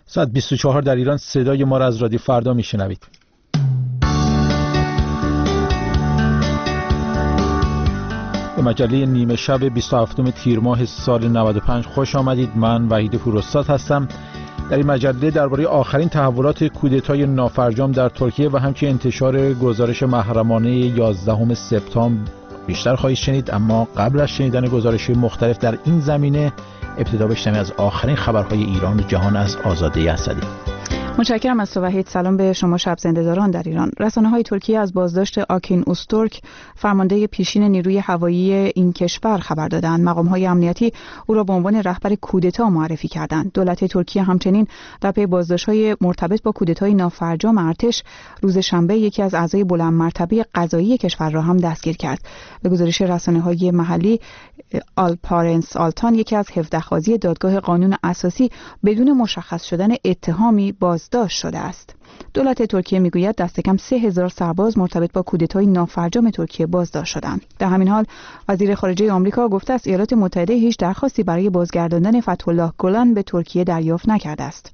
ساعت 24 در ایران. صدای ما را از رادیو فردا میشنوید. به مجله نیمه شب 27 تیر ماه سال 95 خوش آمدید. من وحید پوراستاد هستم. در این مجله درباره آخرین تحولات کودتای نافرجام در ترکیه و همچنین انتشار گزارش محرمانه 11 سپتامبر بیشتر خواهید شنید. اما قبل از شنیدن گزارش‌های مختلف در این زمینه ابتدا بشنوید از آخرین خبرهای ایران و جهان از آزاده اسدی. متشکرم از تو وحید. سلام به شما شب زنده‌داران در ایران. رسانه‌های ترکیه از بازداشت آکین اوستورک، فرمانده پیشین نیروی هوایی این کشور خبر دادند. مقام‌های امنیتی او را به عنوان رهبر کودتا معرفی کردند. دولت ترکیه همچنین در پی بازداشت‌های مرتبط با کودتای نافرجام ارتش روز شنبه یکی از اعضای بلند مرتبه قضایی کشور را هم دستگیر کرد. به گزارش رسانه‌های محلی، آلپارنس آلتان یکی از 17 قاضی دادگاه قانون اساسی بدون مشخص شدن اتهامی بازداشت شده است. دولت ترکیه میگوید دست کم 3000 سرباز مرتبط با کودتای نافرجام ترکیه بازداشت شدند. در همین حال وزیر خارجه آمریکا گفته است ایالات متحده هیچ درخواستی برای بازگرداندن فتح‌الله گلان به ترکیه دریافت نکرده است.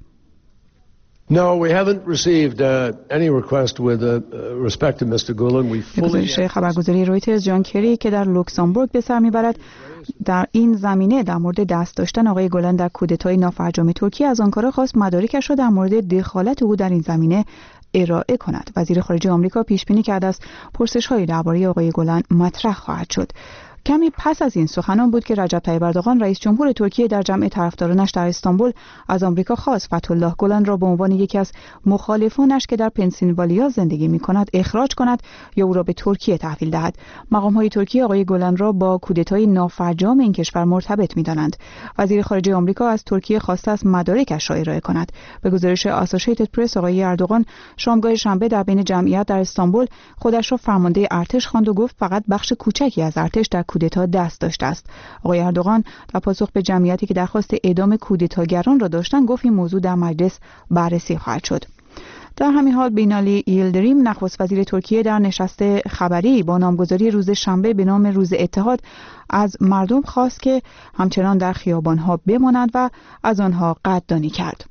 No, we haven't received any request with respect to Mr. Gulen. We fully خبرگزاری رویترز جان کری که در لوکزامبورگ به سر میبرد در این زمینه در مورد دست داشتن آقای گلان در کودتای نافرجام ترکیه از آنکارا خواست مدارکش را در مورد دخالت او در این زمینه ارائه کند. وزیر خارجه آمریکا پیش بینی کرده است پرسش‌هایی درباره آقای گلان مطرح خواهد شد. کمی پس از این سخنان بود که رجب طیب اردوغان رئیس جمهور ترکیه در جمع طرفدارانش در استانبول از آمریکا خواست فتح‌الله گلان را به عنوان یکی از مخالفانش که در پنسیلوانیا زندگی می‌کند اخراج کند یا او را به ترکیه تحویل دهد. مقام‌های ترکیه آقای گلان را با کودتای نافرجام این کشور مرتبط می‌دانند. وزیر خارجه آمریکا از ترکیه خواسته است مدارکش را ارائه کند. به گزارش آسوشیتد پرس آقای اردوغان شامگاه شنبه در بین جمعیت در استانبول خودش را فرمانده ارتش خواند و گفت فقط بخش کوچکی از ارتش در کودتا دست داشته است. آقای اردوغان در پاسخ به جمعیتی که درخواست اعدام کودتاگران را داشتند گفت این موضوع در مجلس بررسی خواهد شد. در همین حال بینالی ییلدریم نخست وزیر ترکیه در نشست خبری با نامگذاری روز شنبه به nam روز اتحاد از مردم خواست که همچنان در خیابان‌ها بمانند و از آنها قدردانی کرد.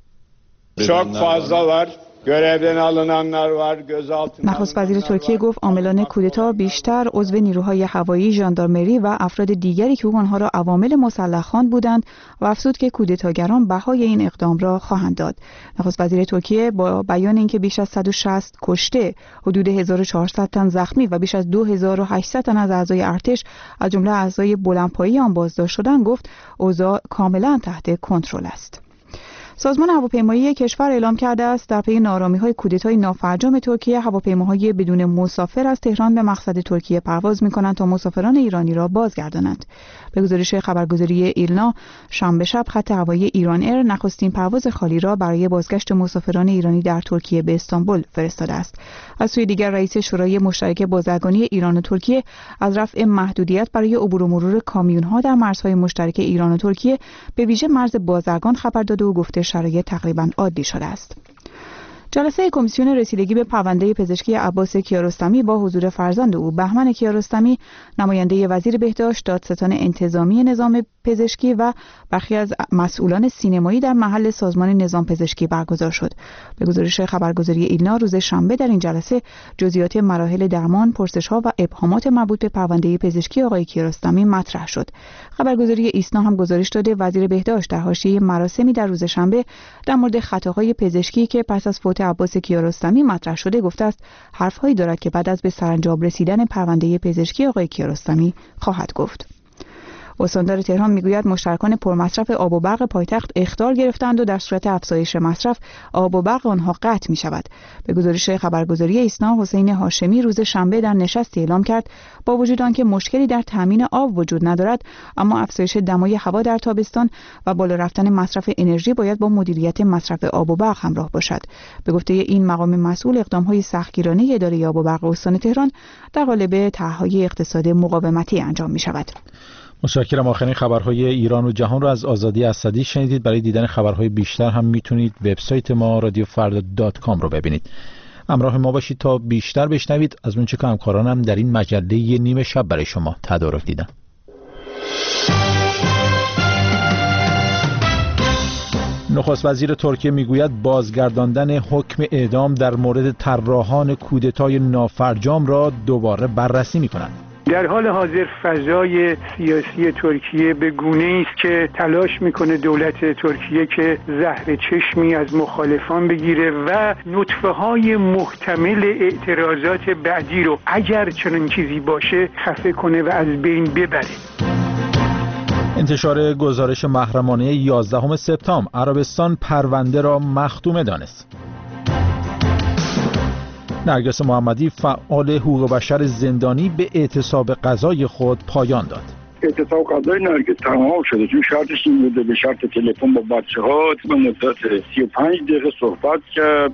نخست وزیر ترکیه گفت عاملان کودتا بیشتر عضو نیروهای هوایی، ژاندارمری و افراد دیگری که آنها را عوامل مسلح خواند بودند و افزود که کودتاگران بهای این اقدام را خواهند داد. نخست وزیر ترکیه با بیان اینکه بیش از 160 کشته، حدود 1400 تن زخمی و بیش از 2800 تن از اعضای ارتش از جمله اعضای بلندپایه آن بازداشت شدند گفت اوضاع کاملا تحت کنترل است. سازمان هواپیمایی کشور اعلام کرده است در پی ناآرامی‌های کودتای نافرجام ترکیه هواپیماهای بدون مسافر از تهران به مقصد ترکیه پرواز می‌کنند تا مسافران ایرانی را بازگردانند. به گزارش خبرگزاری ایلنا شنبه شب خط هوایی ایران ایر نخستین پرواز خالی را برای بازگشت مسافران ایرانی در ترکیه به استانبول فرستاده است. از سوی دیگر رئیس شورای مشترک بازرگانی ایران و ترکیه از رفع محدودیت برای عبور و مرور کامیون‌ها در مرزهای مشترک ایران و ترکیه به ویژه مرز بازرگان خبر داده و گفته شرایط تقریباً عادی شده است. جلسه کمیسیون رسیدگی به پرونده پزشکی عباس کیارستمی با حضور فرزند او بهمن کیارستمی، نماینده وزیر بهداشت، دادستان انتظامی نظام پزشکی و برخی از مسئولان سینمایی در محل سازمان نظام پزشکی برگزار شد. به گزارش خبرگزاری ایلنا روز شنبه در این جلسه جزئیات مراحل درمان، پرسش‌ها و ابهامات مربوط به پرونده پزشکی آقای کیارستمی مطرح شد. خبرگزاری ایسنا هم گزارش داده وزیر بهداشت در حاشیه مراسمی در روز شنبه در مورد خطاهای پزشکی که پس از فوت عباس کیارستمی مطرح شده گفته است حرفهایی دارد که بعد از به سرانجام رسیدن پرونده پزشکی آقای کیارستمی خواهد گفت. استاندار تهران میگوید مشترکان پرمصرف آب و برق پایتخت اخطار گرفتند و در صورت افزایش مصرف آب و برق آنها قطع می شود. به گزارش خبرگزاری ایسنا حسین هاشمی روز شنبه در نشستی اعلام کرد با وجود آنکه مشکلی در تامین آب وجود ندارد اما افزایش دمای هوا در تابستان و بالا رفتن مصرف انرژی باید با مدیریت مصرف آب و برق همراه باشد. به گفته این مقام مسئول اقدام‌های سختگیرانه اداره آب و برق استان تهران در قالب طرح‌های اقتصاد مقاومتی انجام می شود. متشکرم. آخرین خبرهای ایران و جهان رو از آزادی اسدی شنیدید. برای دیدن خبرهای بیشتر هم میتونید وبسایت ما radiofarda.com رو ببینید. همراه ما باشید تا بیشتر بشنوید از اون چه که همکارانم در این مجله نیمه شب برای شما تدارک دیدن. نخست وزیر ترکیه میگوید بازگرداندن حکم اعدام در مورد طراحان کودتای نافرجام را دوباره بررسی می‌کند. در حال حاضر فضای سیاسی ترکیه به گونه‌ای است که تلاش میکنه دولت ترکیه که زهر چشمی از مخالفان بگیره و نطفه‌های محتمل اعتراضات بعدی رو اگر چنین چیزی باشه خفه کنه و از بین ببره. انتشار گزارش محرمانه 11 سپتامبر عربستان پرونده را مختومه دانست. نرگس محمدی فعال حقوق بشر زندانی به اعتصاب قضای خود پایان داد. اعتصاب قضای نرگس تمام شده چون شرطش این بوده به شرط تلفن با بچه‌ها به مدت 35 دقیقه صحبت کرد.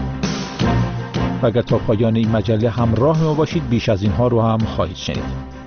و اگر تا پایان این مجله همراه ما باشید بیش از اینها رو هم خواهید شنید.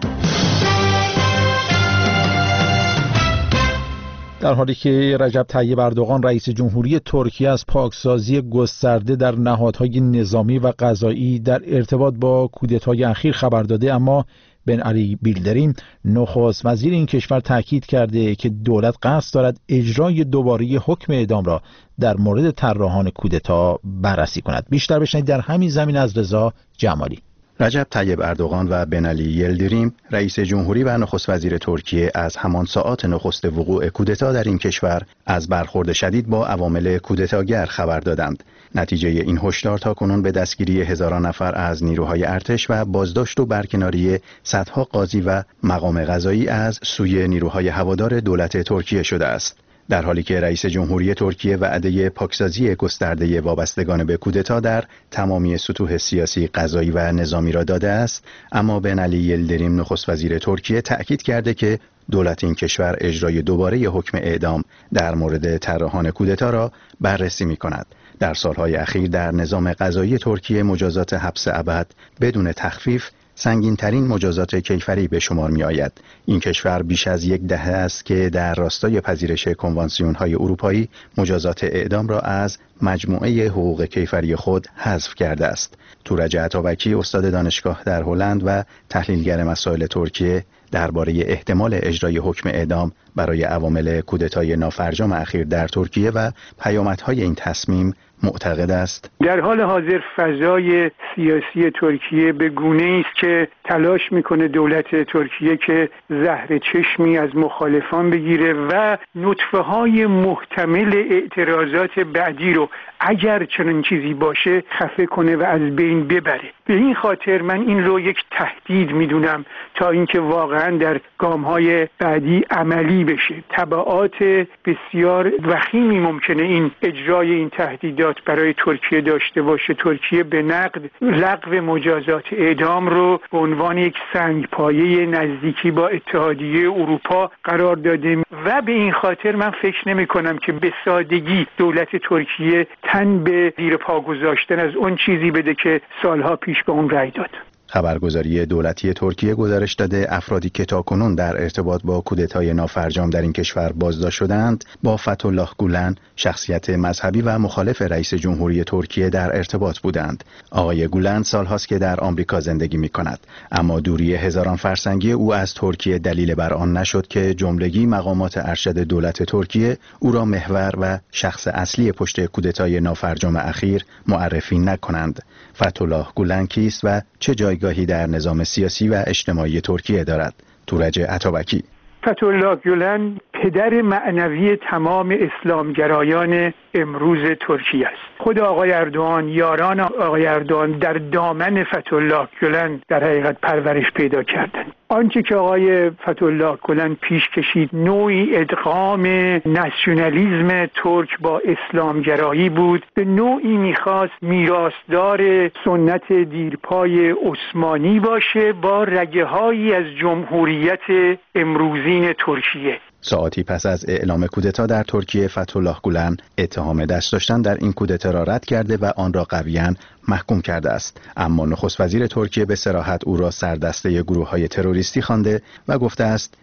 در حالی که رجب طیب اردوغان رئیس جمهوری ترکیه از پاکسازی گسترده در نهادهای نظامی و قضایی در ارتباط با کودتای اخیر خبر داده، اما بن علی بیلدریم نخست وزیر این کشور تاکید کرده که دولت قصد دارد اجرای دوباره حکم اعدام را در مورد طراحان کودتا بررسی کند. بیشتر بشنوید در همین زمینه از رضا جمالی. رجب طیب اردوغان و بن علی یلدریم رئیس جمهوری و نخست وزیر ترکیه از همان ساعات نخست وقوع کودتا در این کشور از برخورد شدید با عوامل کودتاگر خبر دادند. نتیجه این هشدار تاکنون به دستگیری هزاران نفر از نیروهای ارتش و بازداشت و برکناری صدها قاضی و مقام قضایی از سوی نیروهای هوادار دولت ترکیه شده است. در حالی که رئیس جمهوری ترکیه وعده پاکسازی گسترده وابستگان به کودتا در تمامی سطوح سیاسی، قضایی و نظامی را داده است، اما بن علی یلدریم نخست وزیر ترکیه تأکید کرده که دولت این کشور اجرای دوباره حکم اعدام در مورد طراحان کودتا را بررسی می‌کند. در سالهای اخیر در نظام قضایی ترکیه مجازات حبس ابد بدون تخفیف سنگین‌ترین مجازات کیفری به شمار می‌آید. این کشور بیش از یک دهه است که در راستای پذیرش کنوانسیون‌های اروپایی مجازات اعدام را از مجموعه حقوق کیفری خود حذف کرده است. تورج عطابکی استاد دانشگاه در هلند و تحلیلگر مسائل ترکیه درباره احتمال اجرای حکم اعدام برای عوامل کودتای نافرجام اخیر در ترکیه و پیامدهای این تصمیم معتقد است. در حال حاضر فضای سیاسی ترکیه به گونه‌ای است که تلاش میکنه دولت ترکیه که زهر چشمی از مخالفان بگیره و نطفه‌های محتمل اعتراضات بعدی رو اگر چنین چیزی باشه خفه کنه و از بین ببره. به این خاطر من این رو یک تهدید میدونم تا اینکه واقعا در گام‌های بعدی عملی بشه. تبعات بسیار وخیمی ممکنه این اجرای این تهدیدات برای ترکیه داشته باشه. ترکیه به نقد لغو مجازات اعدام رو به عنوان یک سنگپایه نزدیکی با اتحادیه اروپا قرار داده و به این خاطر من فکر نمی کنم که به سادگی دولت ترکیه تن به زیر پا گذاشتن از اون چیزی بده که سالها پیش به اون رأی داد. خبرگزاری دولتی ترکیه گزارش داده افرادی که تاکنون در ارتباط با کودتای نافرجام در این کشور بازداشت شدند با فتح‌الله گولن، شخصیت مذهبی و مخالف رئیس جمهوری ترکیه، در ارتباط بودند. آقای گولن سالهاست که در آمریکا زندگی می‌کند، اما دوری هزاران فرسنگی او از ترکیه دلیل بر آن نشد که جملگی مقامات ارشد دولت ترکیه او را محور و شخص اصلی پشت کودتای نافرجام اخیر معرفی نکنند. فتح‌الله گولن کیست و چه جایگاهی در نظام سیاسی و اجتماعی ترکیه دارد؟ تورج عطابکی. فتح‌الله گولن پدر معنوی تمام اسلامگرایان امروز ترکیه است. خود آقای اردوغان، یاران آقای اردوغان در دامن فتح‌الله گولن در حقیقت پرورش پیدا کردند. آنچه که آقای فتح‌الله گولن پیش کشید نوعی ادغام ناسیونالیسم ترک با اسلامگرایی بود. به نوعی میخواست میراثدار سنت دیرپای عثمانی باشه با رگه‌هایی از جمهوریت امروزین ترکیه. ساعتی پس از اعلام کودتا در ترکیه، فتح‌الله گولن اتهام دست داشتن در این کودتا را رد کرده و آن را قویاً محکوم کرده است. اما نخست وزیر ترکیه به صراحت او را سردسته گروه‌های تروریستی خوانده و گفته است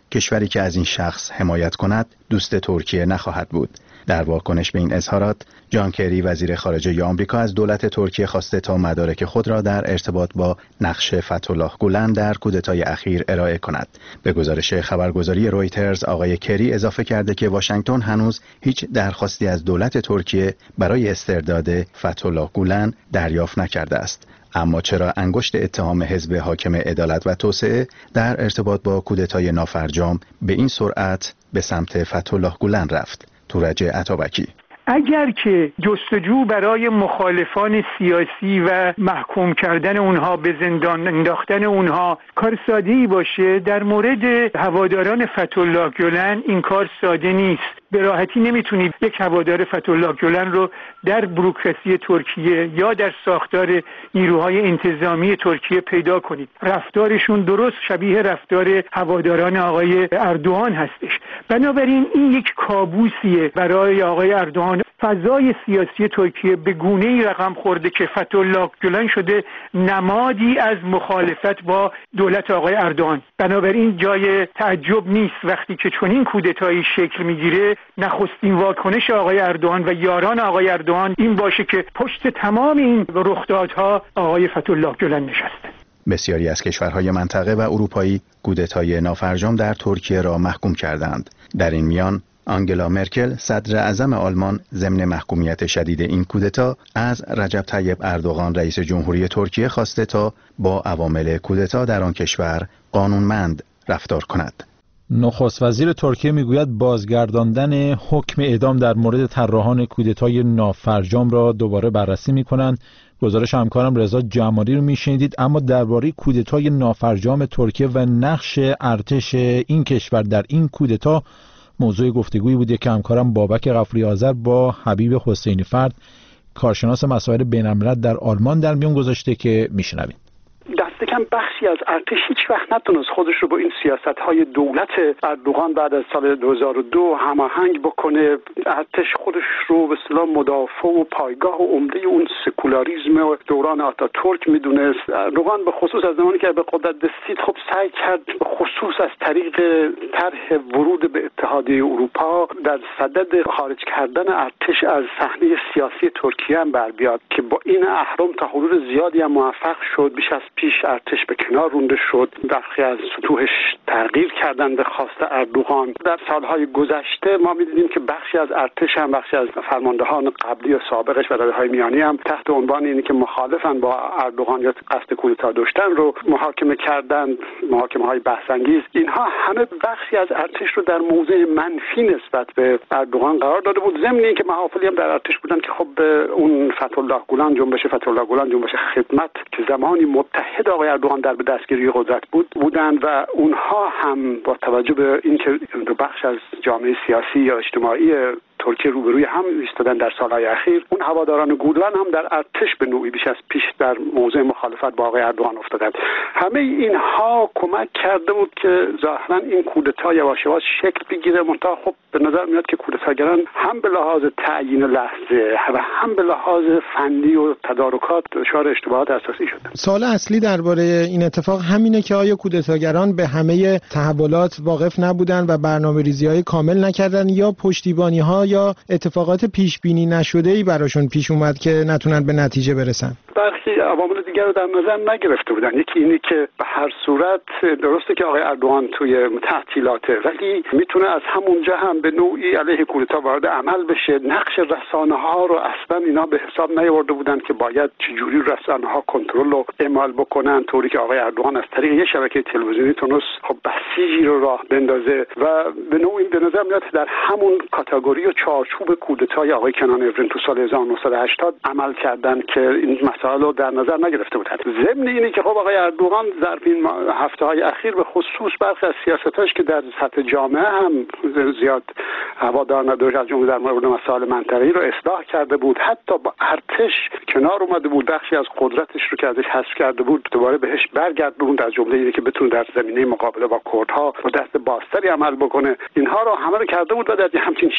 کشوری که از این شخص حمایت کند دوست ترکیه نخواهد بود. در واکنش به این اظهارات، جان کری وزیر خارجه آمریکا از دولت ترکیه خواسته تا مدارک خود را در ارتباط با نقش فتح‌الله گولن در کودتای اخیر ارائه کند. به گزارش خبرگزاری رویترز، آقای کری اضافه کرده که واشنگتن هنوز هیچ درخواستی از دولت ترکیه برای استرداد فتح‌الله گولن دریافت نکرده است. اما چرا انگشت اتهام حزب حاکم عدالت و توسعه در ارتباط با کودتای نافرجام به این سرعت به سمت فتح‌الله گولن رفت؟ تورج عطابکی: اگر که جستجو برای مخالفان سیاسی و محکوم کردن اونها، به زندان انداختن اونها کار ساده‌ای باشه، در مورد هواداران فتح‌الله گولن این کار ساده نیست. به راحتی نمیتونید یک هوادار فتح‌الله گولن رو در بوروکراسی ترکیه یا در ساختار نیروهای انتظامی ترکیه پیدا کنید. رفتارشون درست شبیه رفتار هواداران آقای اردوغان هستش. بنابراین این یک کابوسیه برای آقای اردوغان. فضای سیاسی ترکیه به گونه‌ای رقم خورده که فتح‌الله گولن شده نمادی از مخالفت با دولت آقای اردوغان. بنابراین جای تعجب نیست وقتی که چنین کودتایی شکل میگیره، نخستین واکنش آقای اردوغان و یاران آقای اردوغان این باشه که پشت تمام این رخدادها آقای فتح‌الله گولن نشسته. بسیاری از کشورهای منطقه و اروپایی کودتای نافرجام در ترکیه را محکوم کردند. در این میان آنگلا مرکل صدر اعظم آلمان ضمن محکومیت شدید این کودتا از رجب طیب اردوغان رئیس جمهوری ترکیه خواسته تا با عوامل کودتا در آن کشور قانونمند رفتار کند. نخست وزیر ترکیه میگوید بازگرداندن حکم اعدام در مورد طراحان کودتای نافرجام را دوباره بررسی می‌کنند. گزارش همکارم رضا جمالی رو میشنیدید. اما درباره کودتای نافرجام ترکیه و نقش ارتش این کشور در این کودتا موضوع گفتگویی بوده که همکارم بابک غفوری آذر با حبیب حسینی فرد، کارشناس مسائل بین‌الملل در آلمان، در میون گذاشته که میشنوید. دست کم بخشی از ارتش هیچ وقت نتونست خودش رو با این سیاست‌های دولت اردوغان بعد از سال 2002 هماهنگ بکنه. ارتش خودش رو به اصطلاح مدافع و پایگاه و عمده اون سکولاریسم دوران آتاتورک میدونست. اردوغان به خصوص از زمانی که به قدرت رسید خب سعی کرد به خصوص از طریق طرح ورود به اتحادیه اروپا در صدد خارج کردن ارتش از صحنه سیاسی ترکیه هم بر بیاد که با این اهرم تا حدود زیادی هم موفق شد. بیش از پیش ارتش به کنار رونده شد. برخی از سطوحش تغییر کردن به خواست اردوغان. در سالهای گذشته ما می‌دیدیم که بخشی از ارتش هم بخشی از فرماندهان قبلی و سابقش و داده‌های میانی هم تحت عنوان اینی که مخالفن با اردوغان یا قصد کودتا داشتن رو محاکمه کردن، محاکمه‌های بحث‌انگیز. اینها همه بخشی از ارتش رو در موضع منفی نسبت به اردوغان قرار داده بود. ضمن اینکه محافلی هم در ارتش بودن که خب اون فتح‌الله گولن جنبش خدمت که زمانی متحد آقای اردوغان در به دستگیری قدرت بودن و اونها هم با توجه به اینکه بخش از جامعه سیاسی یا اجتماعی ترکیه روبروی هم ایستادن در سالهای اخیر، اون هواداران گولن هم در ارتش به نوعی بیش از پیش در موضع مخالفت با آقای اردوغان افتادند. همه اینها کمک کرده بود که ظاهرا این کودتا یواش یواش شکل بگیره. منتها خب به نظر میاد که کودتاگران هم به لحاظ تعیین لحظه و هم به لحاظ فنی و تدارکات دچار اشتباهات اساسی شدند. سوال اصلی درباره این اتفاق همینه که آیا کودتاگران به همه تحولات واقف نبودن و برنامه‌ریزی‌های کامل نکردن یا پشتیبانی‌ها یا اتفاقات پیش بینی نشده‌ای براشون پیش اومد که نتونن به نتیجه برسن؟ برخی عوامل دیگر رو در نظر نگرفته بودن. یکی اینه که به هر صورت درسته که آقای اردوغان توی تعطیلاته، ولی میتونه از همونجا هم به نوعی علیه کودتا وارد عمل بشه. نقش رسانه‌ها رو اصلا اینا به حساب نیاورده بودن که باید چجوری رسانه‌ها کنترل و اعمال بکنن، طوری که آقای اردوغان از طریق یه شبکه تلویزیونی تونست خب بسیجی رو راه بندازه و به نوعی به نظر میاد در همون کاتگوری و چارچوب کودتای آقای کنان افرین تو سال 1980 عمل کردن که این مسائل رو در نظر نگرفته بودند. ضمن اینه که خب آقای اردوغان ظرف این هفته‌های اخیر به خصوص برخی از سیاستاش که در سطح جامعه هم زیاد هوادار نداشت، از جمله در مورد مسائل منطقه‌ای رو اصلاح کرده بود. حتی با ارتش کنار اومده بود، بخشی از قدرتش رو که ازش حذف کرده بود دوباره بهش برگردوند، از جمله اینه که بتونه در زمینه مقابله با کردها با دست بازتری عمل بکنه. اینها رو همه رو کرده بود و در همچین شرایط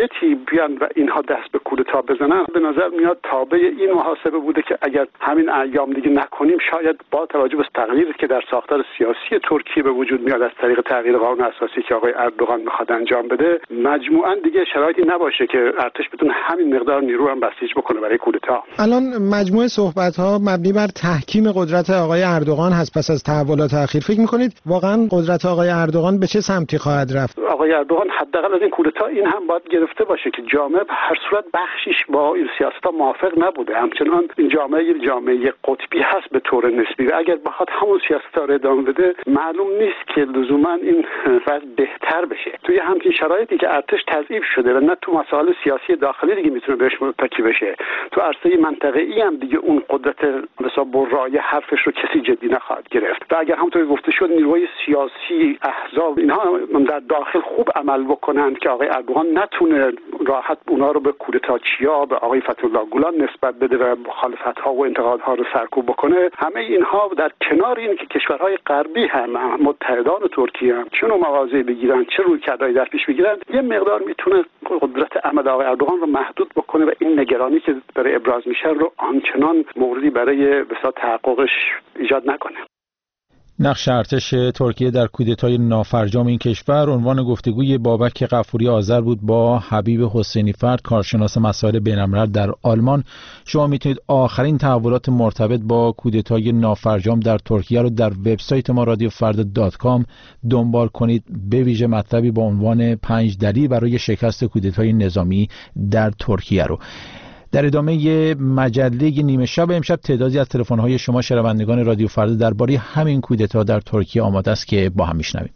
شرایطی بیان و اینها دست به کودتا بزنن، به نظر میاد تابع این محاسبه بوده که اگر همین ایام دیگه نکنیم، شاید با توجه به تغییری که در ساختار سیاسی ترکیه به وجود میاد از طریق تغییر قانون اساسی که آقای اردوغان میخواد انجام بده، مجموعاً دیگه شرایطی نباشه که ارتش بتونه همین مقدار نیرو هم بسیج بکنه برای کودتا. الان مجموعه صحبت‌ها مبنی بر تحکیم قدرت آقای اردوغان هست پس از تحولات اخیر. فکر می‌کنید واقعاً قدرت آقای اردوغان به چه سمتی خواهد رفت؟ آقای اردوغان حداقل از این کودتا این هم باید گرفته باشه که جامعه به هر صورت بخشیش با این سیاست‌ها موافق نبوده. همچنان این جامعه قطبی هست به طور نسبی و اگر بخواد همون سیاست‌ها رو ادامه بده، معلوم نیست که لزوما این وضع بهتر بشه. توی همین شرایطی که ارتش تضعیف شده و نه تو مسائل سیاسی داخلی دیگه میتونه بهش متکی بشه، تو عرصه منطقه‌ای هم دیگه اون قدرت حساب برای حرفش رو کسی جدی نخواهد گرفت. و اگر همونطور گفته شد نیروهای سیاسی، احزاب اینها در داخل خوب عمل بکنند که آقای اردوغان نتونه راحت اونا رو به کودتاچیا، به آقای فتح‌الله گولان نسبت بده و مخالفت‌ها و انتقادها رو سرکوب بکنه، همه اینها در کنار این که کشورهای غربی هم متحدان ترکیه هم چون مواضع بگیرن، چه رویکردهایی در پیش بگیرن، یه مقدار میتونه قدرت عمل آقای اردوغان رو محدود بکنه و این نگرانی که برای ابراز میشه رو آنچنان موردی برای بسیار تحققش ایجاد نکنه. نقش ارتش ترکیه در کودتای نافرجام این کشور عنوان گفتگوی بابک غفوری آذر بود با حبیب حسینی فرد، کارشناس مسائل بین‌الملل در آلمان. شما میتونید آخرین تحولات مرتبط با کودتای نافرجام در ترکیه رو در وبسایت ما radiofrda.com دنبال کنید، به ویژه مطلبی با عنوان 5 دلیل برای شکست کودتای نظامی در ترکیه رو. در ادامه مجله نیمه شب امشب تعدادی از تلفن‌های شما شنوندگان رادیو فردا درباره همین کودتا در ترکیه آماده است که با هم میشنویم.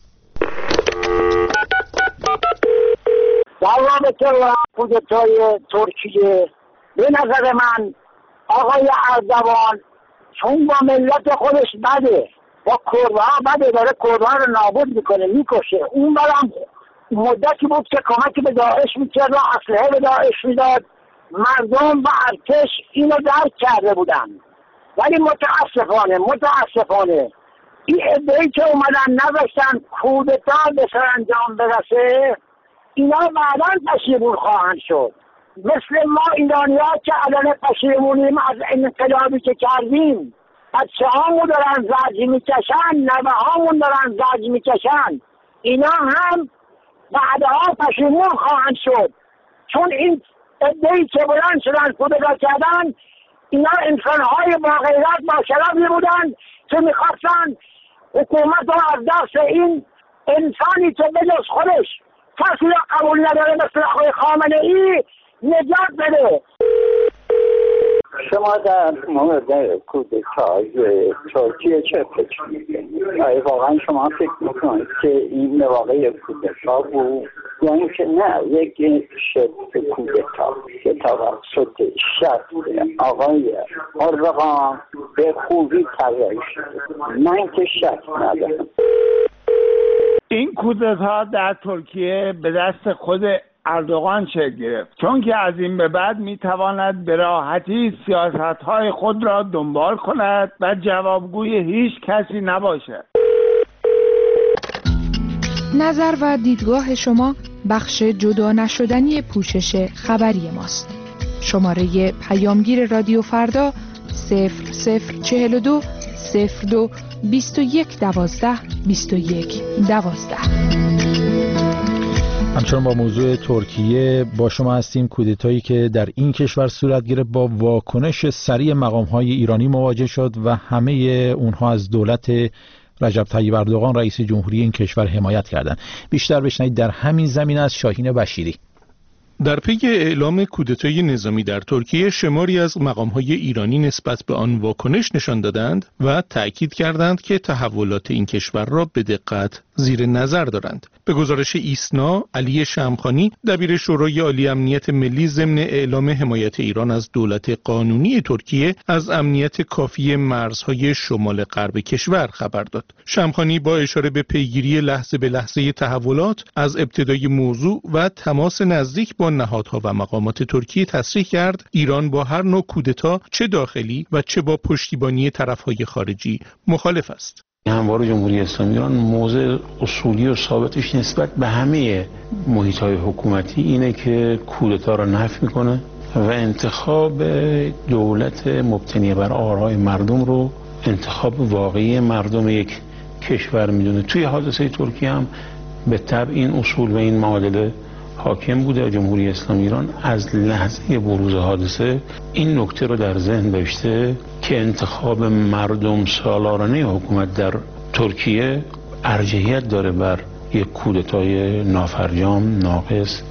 در رابطه با کودتای ترکیه به نظر من آقای اردوان چون با ملت خودش بده، با کردها بده، داره کردها رو نابود میکنه، میکشه. اون برام مدتی بود که کمکی به داعش میکرد و اسلحه به داعش میداد، مردم و ارتش اینو درک کرده بودن. ولی متاسفانه این عده‌ای که اومدن نذاشتن کودتا به سرانجام برسه، اینا بعداً پشیمون خواهند شد. مثل ما ایرانی‌ها که الان پشیمونیم از انقلابی که کردیم، بچه‌هامون دارن زجر میکشن، نوه‌هامون دارن زجر میکشن، اینا هم بعدها پشیمون خواهند شد. چون این ادهی که بلند شدن کودتا کردن، اینا انسانهای با غیرت با شرفی بودن که میخواستن حکومت رو از دست این انسانی که بجز خودش کسی را قبول نداره مثل آقای خامنه ای نجات بده. شما در مورد کودتای ترکیه چه فکر می‌کنید؟ آیا واقعا شما فکر می‌کنید که این واقعی کودتا بود یا اینکه نه یک شبه کودتا که توسط شخص آقای اردوغان به خوبی طراحی شده؟ من که شک ندارم. این کودتا در ترکیه به دست خود اردوغان شکل گرفت، چون که از این به بعد میتواند به راحتی سیاست‌های خود را دنبال کند و جوابگوی هیچ کسی نباشد. نظر و دیدگاه شما بخش جدا نشدنی پوشش خبری ماست. شماره پیامگیر رادیو فردا 0042 02 21 12 21 12. همچنان با موضوع ترکیه با شما هستیم. کودتایی که در این کشور صورت گرفت با واکنش سریع مقام‌های ایرانی مواجه شد و همه اونها از دولت رجب طیب اردوغان رئیس جمهوری این کشور حمایت کردند. بیشتر بشنوید در همین زمینه از شاهین بشیری. در پی اعلام کودتای نظامی در ترکیه، شماری از مقام‌های ایرانی نسبت به آن واکنش نشان دادند و تأکید کردند که تحولات این کشور را به دقت زیر نظر دارند. به گزارش ایسنا، علی شمخانی، دبیر شورای عالی امنیت ملی، ضمن اعلام حمایت ایران از دولت قانونی ترکیه از امنیت کافی مرزهای شمال غرب کشور خبر داد. شمخانی با اشاره به پیگیری لحظه به لحظه تحولات از ابتدای موضوع و تماس نزدیک با نهادها و مقامات ترکیه تصریح کرد ایران با هر نوع کودتا، چه داخلی و چه با پشتیبانی طرفهای خارجی، مخالف است. همواره جمهوری اسلامی ایران موضع اصولی و ثابتش نسبت به همه محیط‌های حکومتی اینه که کودتا را نفی میکنه و انتخاب دولت مبتنی بر آرای مردم رو انتخاب واقعی مردم یک کشور میدونه. توی حادثه ترکیه هم به طبع این اصول و این معادله حاکم بوده. جمهوری اسلامی ایران از لحظه بروز حادثه این نکته رو در ذهن داشته که انتخاب مردم سالارانه حکومت در ترکیه ارجحیت داره بر یک کودتای نافرجام، ناقص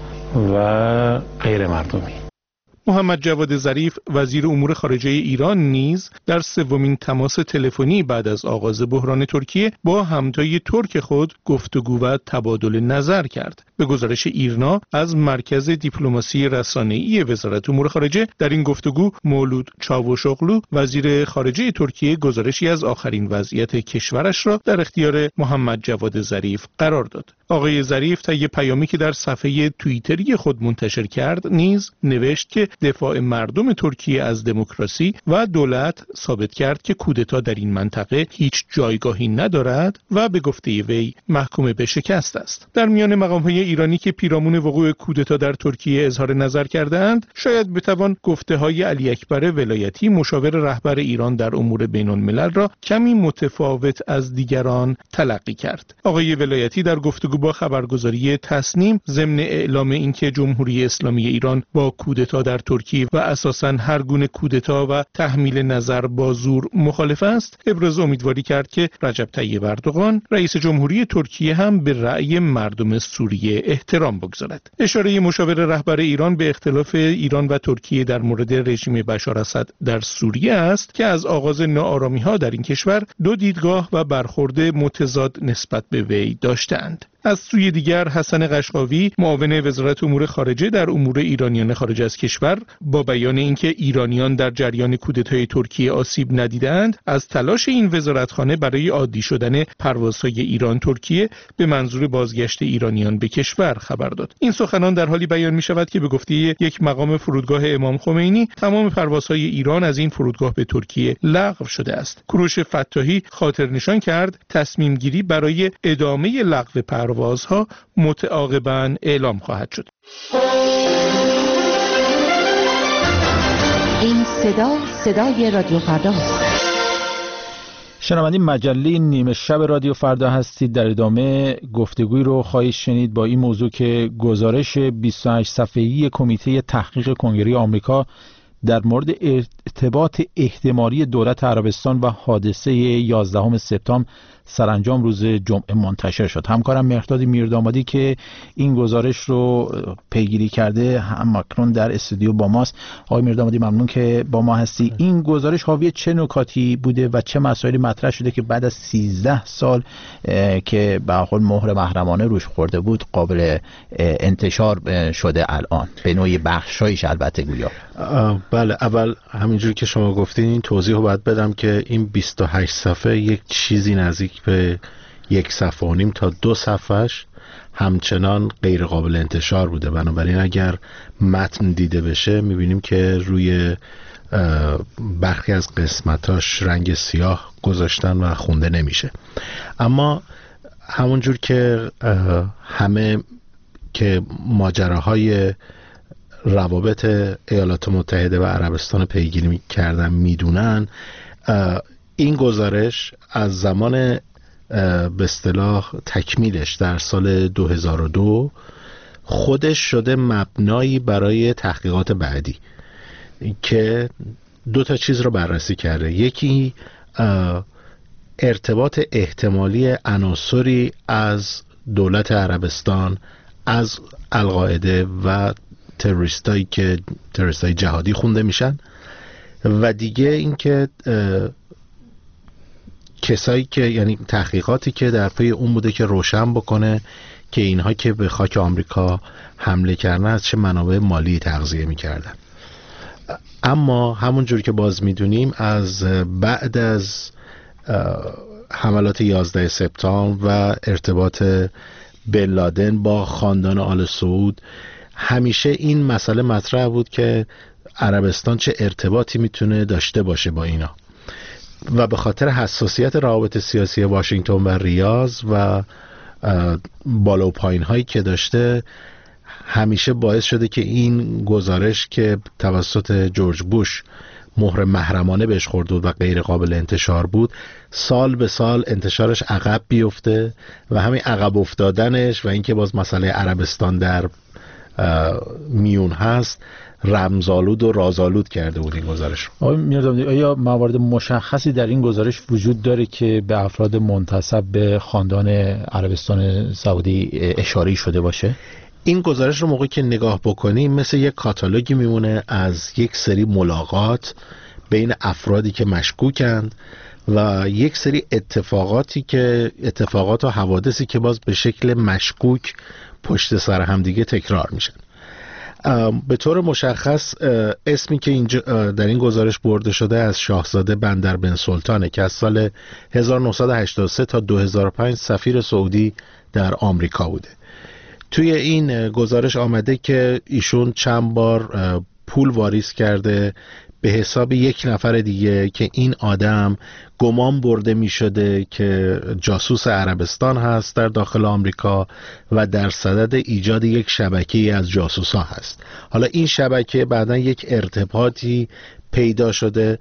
و غیر مردمی. محمد جواد ظریف وزیر امور خارجه ایران نیز در سومین تماس تلفنی بعد از آغاز بحران ترکیه با همتای ترک خود گفتگو و تبادل نظر کرد. به گزارش ایرنا از مرکز دیپلماسی رسانه‌ای وزارت امور خارجه، در این گفتگو مولود چاوشوغلو وزیر خارجه ترکیه گزارشی از آخرین وضعیت کشورش را در اختیار محمد جواد ظریف قرار داد. آقای ظریف طی پیامی که در صفحه توییتری خود منتشر کرد نیز نوشت که دفاع مردم ترکیه از دموکراسی و دولت ثابت کرد که کودتا در این منطقه هیچ جایگاهی ندارد و به گفته وی محکوم به شکست است. در میان مقام‌های ایرانی که پیرامون وقوع کودتا در ترکیه اظهار نظر کردند، شاید بتوان گفته‌های علی اکبر ولایتی مشاور رهبر ایران در امور بین‌الملل را کمی متفاوت از دیگران تلقی کرد. آقای ولایتی در گفتگو با خبرگزاری تسنیم ضمن اعلام اینکه جمهوری اسلامی ایران با کودتا در ترکیه و اساساً هر گونه کودتا و تحمیل نظر با زور مخالف است، ابراز امیدواری کرد که رجب طیب اردوغان رئیس جمهوری ترکیه هم به رأی مردم سوریه احترام بگذارد. اشاره مشاور رهبر ایران به اختلاف ایران و ترکیه در مورد رژیم بشار اسد در سوریه است که از آغاز ناآرامی‌ها در این کشور دو دیدگاه و برخورد متضاد نسبت به وی داشتند. از سوی دیگر حسن قشقاوی معاون وزارت امور خارجه در امور ایرانیان خارج از کشور با بیان اینکه ایرانیان در جریان کودتای ترکیه آسیب ندیدند، از تلاش این وزارتخانه برای عادی شدن پروازهای ایران ترکیه به منظور بازگشت ایرانیان به کشور خبر داد. این سخنان در حالی بیان می شود که به گفته یک مقام فرودگاه امام خمینی تمام پروازهای ایران از این فرودگاه به ترکیه لغو شده است. کوروش فتاحی خاطر نشان کرد تصمیم گیری برای ادامه لغو پروازها متعاقباً اعلام خواهد شد. این صدای رادیو فردا است. شنوندگان مجله نیمه شب رادیو فردا هستید. در ادامه گفتگوی رو خواهید شنید با این موضوع که گزارش 28 صفحه‌ای کمیته تحقیق کنگره آمریکا در مورد ارتباط احتمالی دولت عربستان و حادثه 11 سپتامبر سرانجام روز جمعه منتشر شد. همکارم مهرداد میردامادی که این گزارش رو پیگیری کرده هم اکنون در استودیو با ماست. آقای میردامادی ممنون که با ما هستی. این گزارش حاوی چه نکاتی بوده و چه مسائلی مطرح شده که بعد از 13 سال که به حال مهر محرمانه روش خورده بود قابل انتشار شده الان به نوعی بخشایش البته گویا؟ بله، اول همینجوری که شما گفتین این توضیح رو باید بدم که این 28 صفحه یک چیزی نزدیک به 1.5 صفحه تا 2 صفحهش همچنان غیر قابل انتشار بوده. بنابراین اگر متن دیده بشه میبینیم که روی برخی از قسمتاش رنگ سیاه گذاشتن و خونده نمیشه. اما همونجور که همه که ماجراهای روابط ایالات متحده و عربستان پیگیری کردن میدونن، این گزارش از زمان به اصطلاح تکمیلش در سال 2002 خودش شده مبنایی برای تحقیقات بعدی که 2 چیز رو بررسی کرده. یکی ارتباط احتمالی عناصری از دولت عربستان از القاعده و تروریستایی که تروریستای جهادی خونده میشن، و دیگه اینکه کسایی که یعنی تحقیقاتی که در پی اون بوده که روشن بکنه که اینها که به خاک آمریکا حمله کردن از چه منابع مالی تغذیه میکردن. اما همونجور که باز میدونیم از بعد از حملات 11 سپتامبر و ارتباط بن لادن با خاندان آل سعود همیشه این مسئله مطرح بود که عربستان چه ارتباطی میتونه داشته باشه با اینا. و به خاطر حساسیت روابط سیاسی واشنگتن و ریاض و بالا و پایین هایی که داشته همیشه باعث شده که این گزارش که توسط جورج بوش مهر محرمانه بهش خورده بود و غیر قابل انتشار بود، سال به سال انتشارش عقب بیفته و همین عقب افتادنش و اینکه باز مسئله عربستان در میون هست رمزآلود و رازآلود کرده بود این گزارش. آقای میردامادی، آیا موارد مشخصی در این گزارش وجود داره که به افراد منتسب به خاندان عربستان سعودی اشاره شده باشه؟ این گزارش رو موقعی که نگاه بکنیم مثل یک کاتالوگی میمونه از یک سری ملاقات بین افرادی که مشکوکند و یک سری اتفاقات و حوادثی که باز به شکل مشکوک پشت سر هم دیگه تکرار میشن. به طور مشخص اسمی که در این گزارش برده شده از شاهزاده بندر بن سلطانه که از سال 1983 تا 2005 سفیر سعودی در آمریکا بوده. توی این گزارش آمده که ایشون چند بار پول واریز کرده به حساب یک نفر دیگه که این آدم گمان برده می شده که جاسوس عربستان هست در داخل آمریکا و در صدد ایجاد یک شبکه از جاسوس ها هست. حالا این شبکه بعداً یک ارتباطی پیدا شده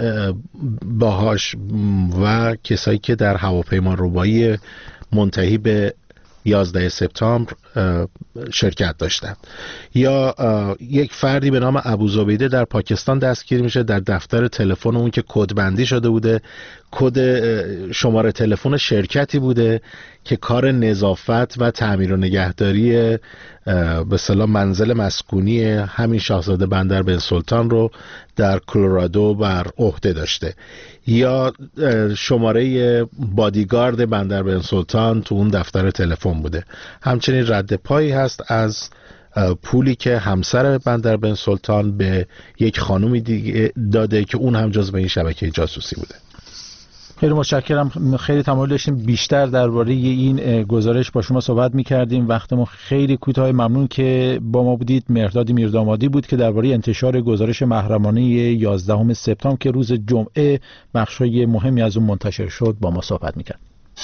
باهاش و کسایی که در هواپیماربایی منتهی به 11 سپتامبر شرکت داشتند. یا یک فردی به نام ابوزبیده در پاکستان دستگیر میشه در دفتر تلفن اون که کدبندی شده بوده، کد شماره تلفن شرکتی بوده که کار نظافت و تعمیر و نگهداری به اصطلاح منزل مسکونی همین شاهزاده بندر بن سلطان رو در کلرادو بر عهده داشته. یا شماره بادیگارد بندر بن سلطان تو اون دفتر تلفن بوده. همچنین رد پایی هست از پولی که همسر بندر بن سلطان به یک خانومی دیگه داده که اون هم جزو این شبکه جاسوسی بوده. خیلی متشکرم. خیلی تمایل داشتیم بیشتر درباره این گزارش با شما صحبت می‌کردیم. وقتمون خیلی کوتاه. ممنون که با ما بودید. مهرداد میردامادی بود که درباره انتشار گزارش محرمانه 11 سپتامبر که روز جمعه بخش‌های مهمی از اون منتشر شد با ما صحبت می‌کرد.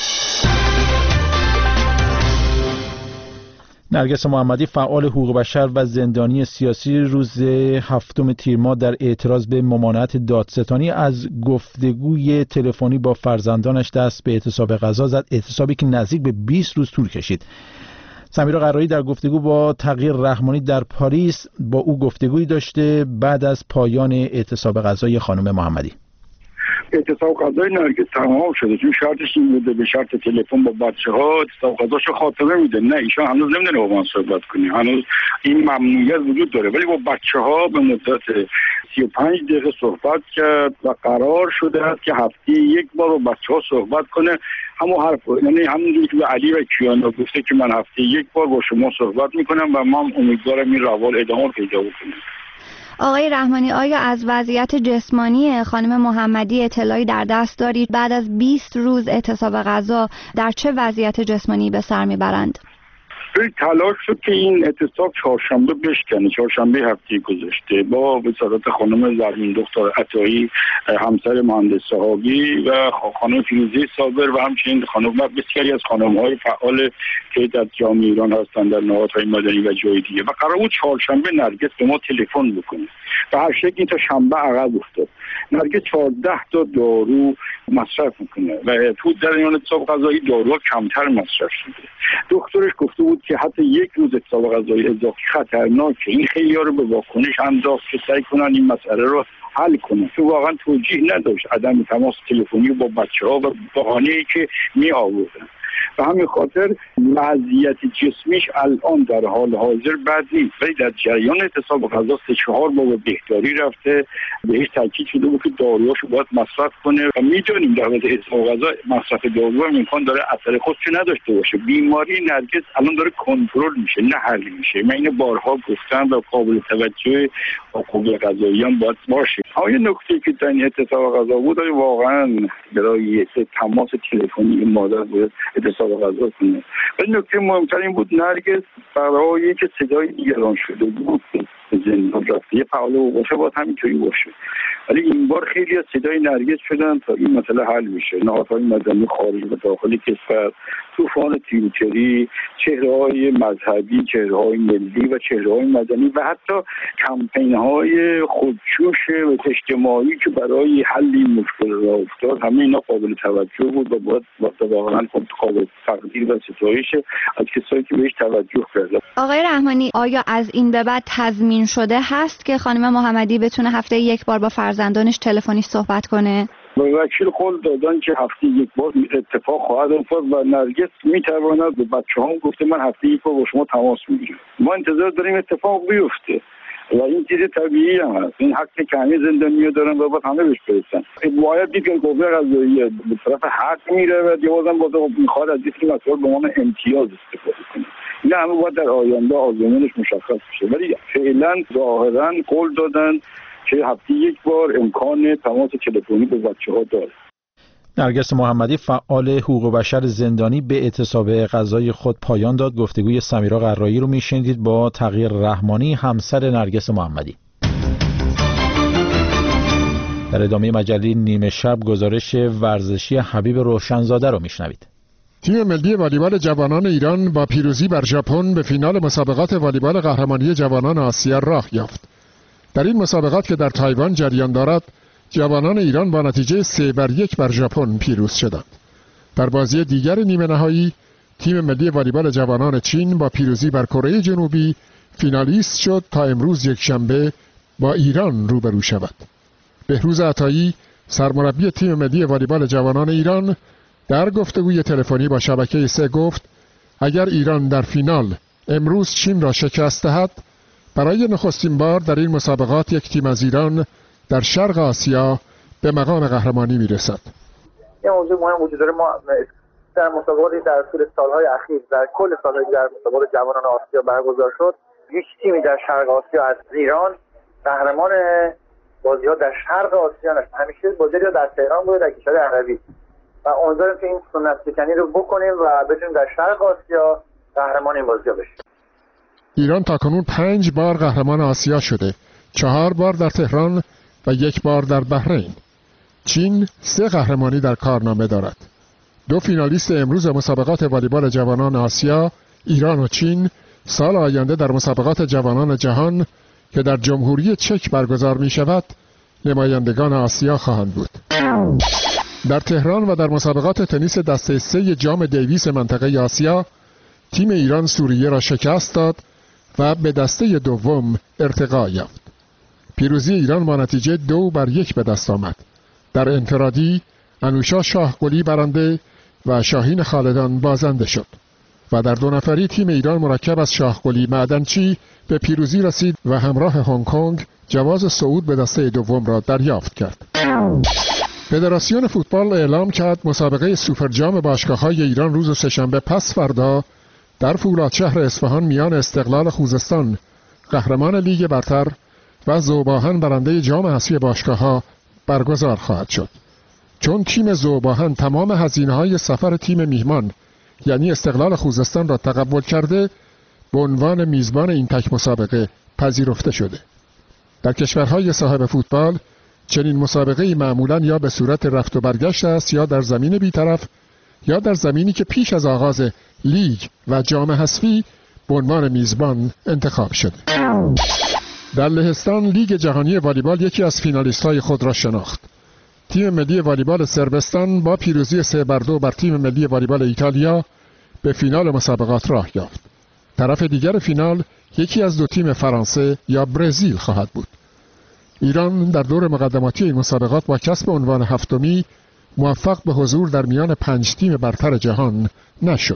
نرگس محمدی، فعال حقوق بشر و زندانی سیاسی، روز 7 تیر ماه در اعتراض به ممانعت دادستانی از گفتگوی تلفنی با فرزندانش دست به اعتصاب غذا زد، اعتصابی که نزدیک به 20 روز طول کشید. سمیرا قرایی در گفتگو با تغییر رحمانی در پاریس با او گفتگویی داشته بعد از پایان اعتصاب غذای خانم محمدی. اعتصاب غذای نرگس تمام شده، چون شرطش این بوده به شرط تلفن با بچه‌ها اعتصاب غذاشو خاتمه میده. نه، ایشان هنوز نمیدونه با من صحبت کنی، هنوز این ممنوعیت وجود داره، ولی با بچه‌ها به مدت 35 دقیقه صحبت کرد و قرار شده است که هفته یک بار با بچه‌ها صحبت کنه. همون حرف، یعنی همونجوری که به علی و کیانا گفته که من هفته یک بار با شما صحبت میکنم و من امیدوارم این روال ادامه پیدا بکنه. آقای رحمانی، آیا از وضعیت جسمانی خانم محمدی اطلاعی در دست دارید؟ بعد از 20 روز اعتصاب غذا در چه وضعیت جسمانی به سر میبرند؟ تلاش شد که این اعتصاب چهارشنبه بشکنه. چهارشنبه هفته گذشته با وزارت خانم زرین دختر عطایی، همسر مهندس صحابی و خانم فیروزه صابر و همچنین خانم و بسیاری از خانم‌های فعال که در جامعه ایران هستند در نهادهای مدنی و جای دیگه، و قرار بود چهارشنبه نرگس به ما تلفن بکنه و هر شکلی این تا شنبه عقب افتاد. نرگس 14 تا دارو مصرف میکنه و تو در این اعتصاب غذایی دارو کمتر مصرف شده. دکترش گفته بود که حتی یک روز اعتصاب غذایی اضافی خطرناکه. این خیلی‌ها رو به واکنش انداخت که سعی کنن این مسئله رو حل کنن. تو واقعا توجیه نداشت عدم تماس تلفنی با بچه‌ها و بهانه‌ای که می آوردن. و همین خاطر وضعیت جسمیش الان در حال حاضر بد نیست، ولی در جریان اعتصاب غذا 3-4 بار به بهداری رفته، بهش تاکید شده بود که داروهاشو باید مصرف کنه و میدونیم در حالت اعتصاب غذا مصرف دارو هم امکان داره اثر خودشو نداشته باشه. بیماری نرگس الان داره کنترل میشه نه حل میشه. من اینو بارها گفتم و قابل توجه حقوق قضاییان باید باشه. اما یه نکته که در این اعتصاب غذا بود واقعا برای تماس تلفنی مادر بود اعتصاب غذا کنه. ولی نکته مهمتر این بود نرگس برای که صدای دیگران شده بود زندان رفته، یه پهلو باشه باید همینطوری باشه. ولی این بار خیلی از صدای نرگس شدن تا این مسئله حل میشه. نهادهای مدنی خارج و داخل کشور، طوفان توییتری، چهره‌های مذهبی، چهره‌های ملی و چهره‌های مدنی و حتی کمپین‌های خودجوش و اجتماعی که برای حل این مشکل راه افتاد، همه اینا قابل توجه بود و باید واقعا قابل تقدیر و ستایش از کسایی که بهش توجه کردن. آقای رحمانی، آیا از این به بعد تضمین شده هست که خانم محمدی بتونه هفته یک بار با فرزندانش تلفنی صحبت کنه؟ وکیل قول دادن که هفته یک بار اتفاق خواهد افتاد و نرگس میتواند به بچه‌هام گفته من هفته یک بار با شما تماس میگیرم. ما انتظار داریم اتفاق بیفته و این چیز طبیعی هم هست. این حقی که همه زندانی‌ها دارن و باید همه بهش برسن. باید دید که قوه قضاییه به طرف حق میره و دیوازم باز میخواد از این مسائل به عنوان امتیاز استفاده کنه. این همه باید در آینده آزمونش مشخص بشه، ولی فعلا ظاهرا قول دادن که هفته یک بار امکان تماس تلفنی با بچه‌ها داره. نرگس محمدی فعال حقوق بشر زندانی به اعتصاب غذای خود پایان داد. گفتگوی سمیرا قرایی رو میشنیدید با تغییر رحمانی، همسر نرگس محمدی. در ادامه مجله نیمه شب گزارش ورزشی حبیب روشنزاده رو میشنوید. تیم ملی والیبال جوانان ایران با پیروزی بر ژاپن به فینال مسابقات والیبال قهرمانی جوانان آسیا راه یافت. در این مسابقات که در تایوان جریان دارد، جوانان ایران با نتیجه 3-1 بر ژاپن پیروز شدند. در بازی دیگر نیمه نهایی، تیم ملی والیبال جوانان چین با پیروزی بر کره جنوبی فینالیست شد تا امروز یکشنبه با ایران روبرو شود. بهروز عطایی، سرمربی تیم ملی والیبال جوانان ایران، در گفتگوی تلفنی با شبکه 3 گفت اگر ایران در فینال امروز چین را شکست دهد، برای نخستین بار در این مسابقات یک تیم از ایران در شرق آسیا به مقام قهرمانی میرسد. یه موضوع مهم وجود داره. ما در مسابقاتی در طول سالهای اخیر، در کل سالهایی در مسابقات جوانان آسیا برگزار شد، هیچ تیمی در شرق آسیا از ایران قهرمان بازی‌ها در شرق آسیا نشد. همیشه بازی‌ها در تهران بوده، در کشور عربی، و امیدواریم که این سنت شکنی رو بکنیم و بتونیم در شرق آسیا قهرمان این بازی‌ها بشیم. ایران تاکنون 5 بار قهرمان آسیا شده، 4 بار در تهران و 1 بار در بحرین. چین 3 قهرمانی در کارنامه دارد. 2 فینالیست امروز مسابقات والیبال جوانان آسیا، ایران و چین، سال آینده در مسابقات جوانان جهان که در جمهوری چک برگزار می شود، نمایندگان آسیا خواهند بود. در تهران و در مسابقات تنیس دسته 3 جام دیویس منطقه آسیا، تیم ایران سوریه را شکست داد و به دسته دوم ارتقا یافت. پیروزی ایران با نتیجه 2-1 به دست آمد. در انفرادی انوشا شاهگلی برنده و شاهین خالدان بازنده شد و در 2 نفری تیم ایران مرکب از شاهگلی معدنچی به پیروزی رسید و همراه هنگ کنگ جواز صعود به دسته دوم را دریافت کرد. فدراسیون فوتبال اعلام کرد مسابقه سوپر جام باشگاه‌های ایران روز سه‌شنبه پس فردا در فولادشهر اصفهان میان استقلال خوزستان قهرمان لیگ برتر و ذوب‌آهن برنده جام حذفی باشگاه‌ها برگزار خواهد شد. چون تیم ذوب‌آهن تمام هزینه‌های سفر تیم میهمان یعنی استقلال خوزستان را تقبل کرده، به عنوان میزبان این تک مسابقه پذیرفته شده. در کشورهای صاحب فوتبال چنین مسابقه‌ای معمولاً یا به صورت رفت و برگشت است یا در زمین بی‌طرف یا در زمینی که پیش از آغاز لیگ و جام حذفی به عنوان میزبان انتخاب شده. در لهستان لیگ جهانی والیبال یکی از فینالیست‌های خود را شناخت. تیم ملی والیبال صربستان با پیروزی 3-2 بر تیم ملی والیبال ایتالیا به فینال مسابقات راه یافت. طرف دیگر فینال یکی از 2 تیم فرانسه یا برزیل خواهد بود. ایران در دور مقدماتی این مسابقات با کسب عنوان هفتمی موفق به حضور در میان 5 تیم برتر جهان نشد.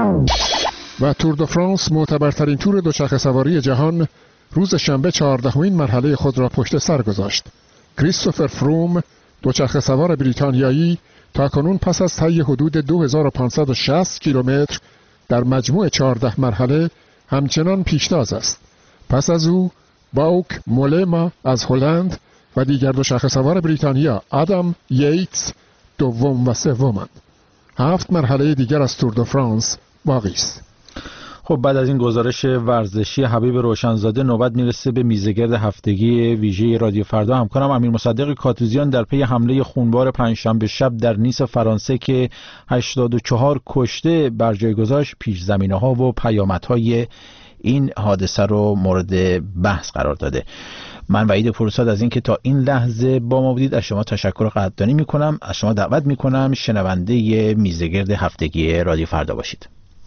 و تور دو فرانس، معتبرترین تور دوچرخه سواری جهان، روز شنبه 14مین مرحله خود را پشت سر گذاشت. کریستوفر فروم، دوچرخه سوار بریتانیایی، تاکنون پس از طی حدود 2560 کیلومتر در مجموع 14 مرحله همچنان پیشتاز است. پس از او باوک مولما از هلند و دیگر دوچرخه سوار بریتانیا آدم ییتس دوم و سومند. 7 مرحله دیگر از تور دو فرانس باقی است. خب بعد از این گزارش ورزشی حبیب روشنزاده نوبت میرسه به میزگرد هفتگی ویژه رادیو فردا. همکارم امیر مصدق کاتوزیان در پی حمله خونبار پنجشنبه شب در نیس فرانسه که 84 کشته بر جای گذاشت، پیش زمینه‌ها و پیامدهای این حادثه رو مورد بحث قرار داده. من وحید پورساد از اینکه تا این لحظه با ما بودید از شما تشکر و قدردانی میکنم. از شما دعوت میکنم شنونده میزگرد هفتگی رادیو فردا باشید.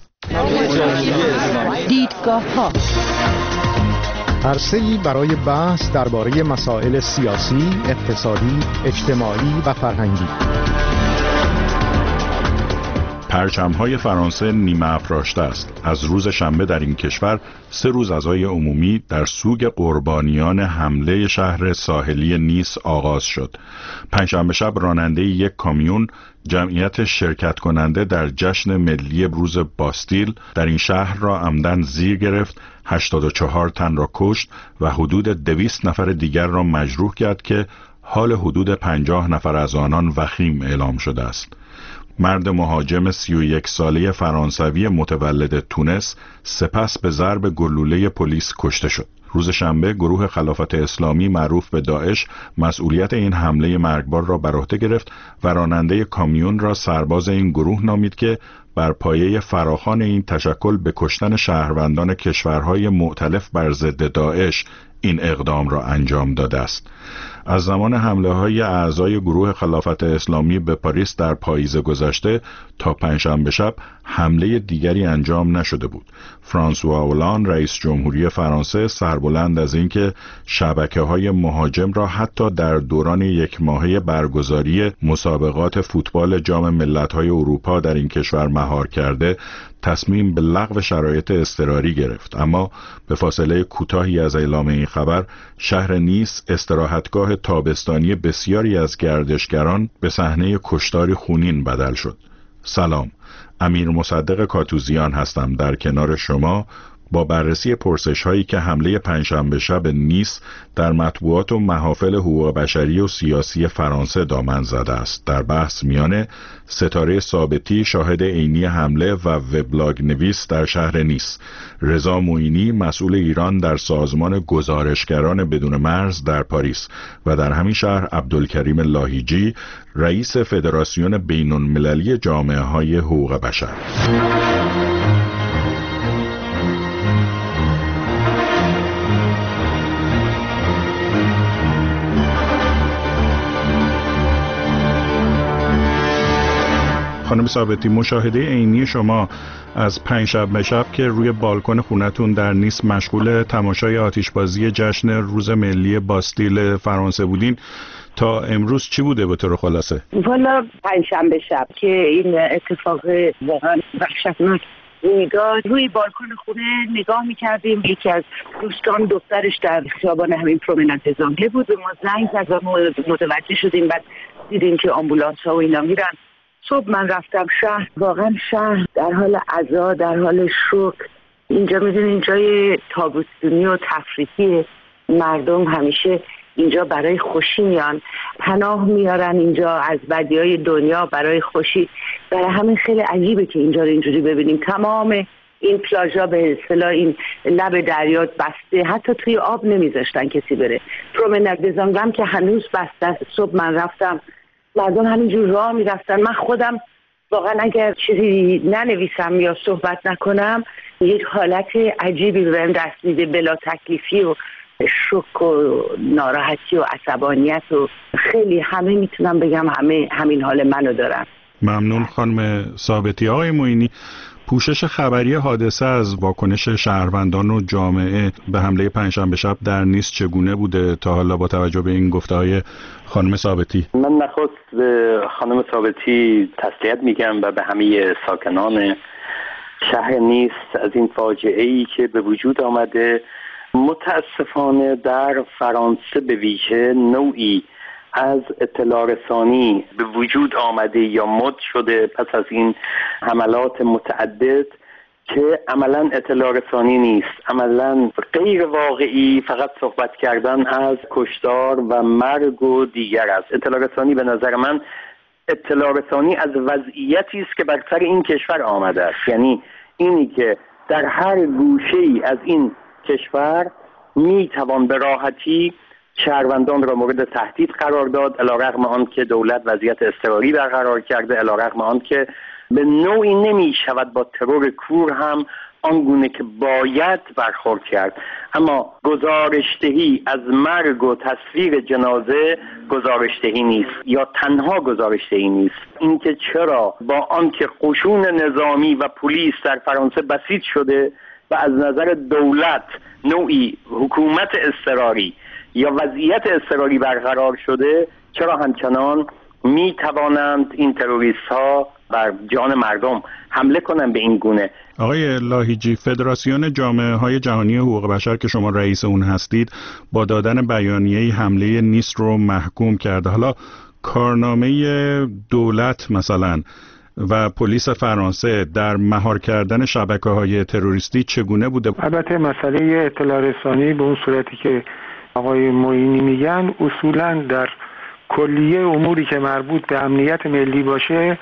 دیدگاه‌ها عرصه‌ای برای بحث درباره مسائل سیاسی، اقتصادی، اجتماعی و فرهنگی. پرچم‌های فرانسه نیمه افراشته است. از روز شنبه در این کشور 3 روز عزای عمومی در سوگ قربانیان حمله شهر ساحلی نیس آغاز شد. پنجشنبه شب راننده یک کامیون جمعیت شرکت کننده در جشن ملی روز باستیل در این شهر را عمدن زیر گرفت، 84 تن را کشت و حدود 200 نفر دیگر را مجروح کرد که حال حدود 50 نفر از آنان وخیم اعلام شده است. مرد مهاجم 31 ساله فرانسوی متولد تونس سپس به ضرب گلوله پلیس کشته شد. روز شنبه گروه خلافت اسلامی معروف به داعش مسئولیت این حمله مرگبار را بر عهده گرفت و راننده کامیون را سرباز این گروه نامید که بر پایه فراخوان این تشکل به کشتن شهروندان کشورهای مؤتلف بر ضد داعش این اقدام را انجام داده است. از زمان حمله‌های اعضای گروه خلافت اسلامی به پاریس در پاییز گذشته تا پنجشنبه شب حمله دیگری انجام نشده بود. فرانسوا اولان رئیس جمهوری فرانسه سربلند از اینکه شبکه‌های مهاجم را حتی در دوران یک ماهه برگزاری مسابقات فوتبال جام ملت‌های اروپا در این کشور مهار کرده، تصمیم به لغو شرایط اضطراری گرفت. اما به فاصله کوتاهی از اعلام این خبر، شهر نیس استراحتگاه تابستانی بسیاری از گردشگران به صحنه کشتاری خونین بدل شد. سلام، امیر مصدق کاتوزیان هستم در کنار شما با بررسی پرسش‌هایی که حمله پنجشنبه شب نیس در مطبوعات و محافل حقوق بشری و سیاسی فرانسه دامن زده است. در بحث میان ستاره ثابتی شاهد عینی حمله و وبلاگ نویس در شهر نیس، رضا معینی مسئول ایران در سازمان گزارشگران بدون مرز در پاریس و در همین شهر عبدالکریم لاهیجی رئیس فدراسیون بین‌المللی جامعه‌های حقوق بشر. خانم ثابتی، مشاهده عینی شما از پنجشنبه شب که روی بالکن خونتون در نیس مشغول تماشای آتشبازی جشن روز ملی باستیل فرانسه بودین، تا امروز چی بوده به طور خلاصه؟ والا پنجشنبه شب که این اتفاق واقعا وحشتناک روی بالکن خونه نگاه می‌کردیم، یکی از دوستان دخترش در خیابان همین پرومناد زانگله بود، به ما زنگ زد و متوجه شدیم، بعد دیدیم که آمبولانس‌ها و اینا میرن. صبح من رفتم شهر، واقعا شهر در حال عزا، در حال شوک. اینجا میدونین جای تابستونی و تفریحی، مردم همیشه اینجا برای خوشی میان، پناه میارن اینجا از بدیهای دنیا برای خوشی. برای همین خیلی عجیبه که اینجا رو اینجوری ببینیم. تمام این پلاژا به اصطلاح این لب دریا بسته، حتی توی آب نمیذاشتن کسی بره. پرومناد دزانگلم که هنوز بسته. صبح من رفتم، مردم همینجور راه میرفتن. من خودم واقعا اگر چیزی ننویسم یا صحبت نکنم یک حالت عجیبی بهم دست میده، بلا تکلیفی و شوک و ناراحتی و عصبانیت و خیلی همه میتونم بگم همین حال منو دارن. ممنون خانم ثابتی. آقای معینی، پوشش خبری حادثه از واکنش شهروندان و جامعه به حمله پنجشنبه شب در نیس چگونه بوده تا حالا با توجه به این گفته‌های خانم ثابتی؟ من نخست به خانم ثابتی تسلیت میگم و به همه ساکنان شهر نیس از این فاجعه‌ای که به وجود آمده. متاسفانه در فرانسه به ویژه نوعی از اطلاع رسانی به وجود آمده یا مد شده پس از این حملات متعدد که عملا اطلاع رسانی نیست، عملا غیر واقعی، فقط صحبت کردن از کشتار و مرگ و دیگر است. اطلاع رسانی به نظر من اطلاع رسانی از وضعیتی است که بر سر این کشور آمده است، یعنی اینی که در هر گوشه‌ای از این کشور میتوان به راحتی شهروندان را مورد تهدید قرار داد، علیرغم آن که دولت وضعیت اضطراری برقرار کرده، علیرغم آن که به نوعی نمی شود با ترور کور هم آنگونه که باید برخورد کرد. اما گزارشدهی از مرگ و تصویر جنازه گزارشدهی نیست یا تنها گزارشدهی نیست. اینکه چرا با آنکه قشون نظامی و پلیس در فرانسه بسیج شده و از نظر دولت نوعی حکومت اضطراری یا وضعیت اضطراری برقرار شده، چرا همچنان می توانند این تروریست ها بر جان مردم حمله کنند به این گونه؟ آقای لاهیجی، فدراسیون جامعه های جهانی حقوق بشر که شما رئیس اون هستید با دادن بیانیه حمله نیس رو محکوم کرده. حالا کارنامه دولت مثلا و پلیس فرانسه در مهار کردن شبکه‌های تروریستی چگونه بوده؟ البته مسئله اطلاع رسانی به اون صورتی که آقای معینی میگن اصولا در کلیه اموری که مربوط به امنیت ملی باشه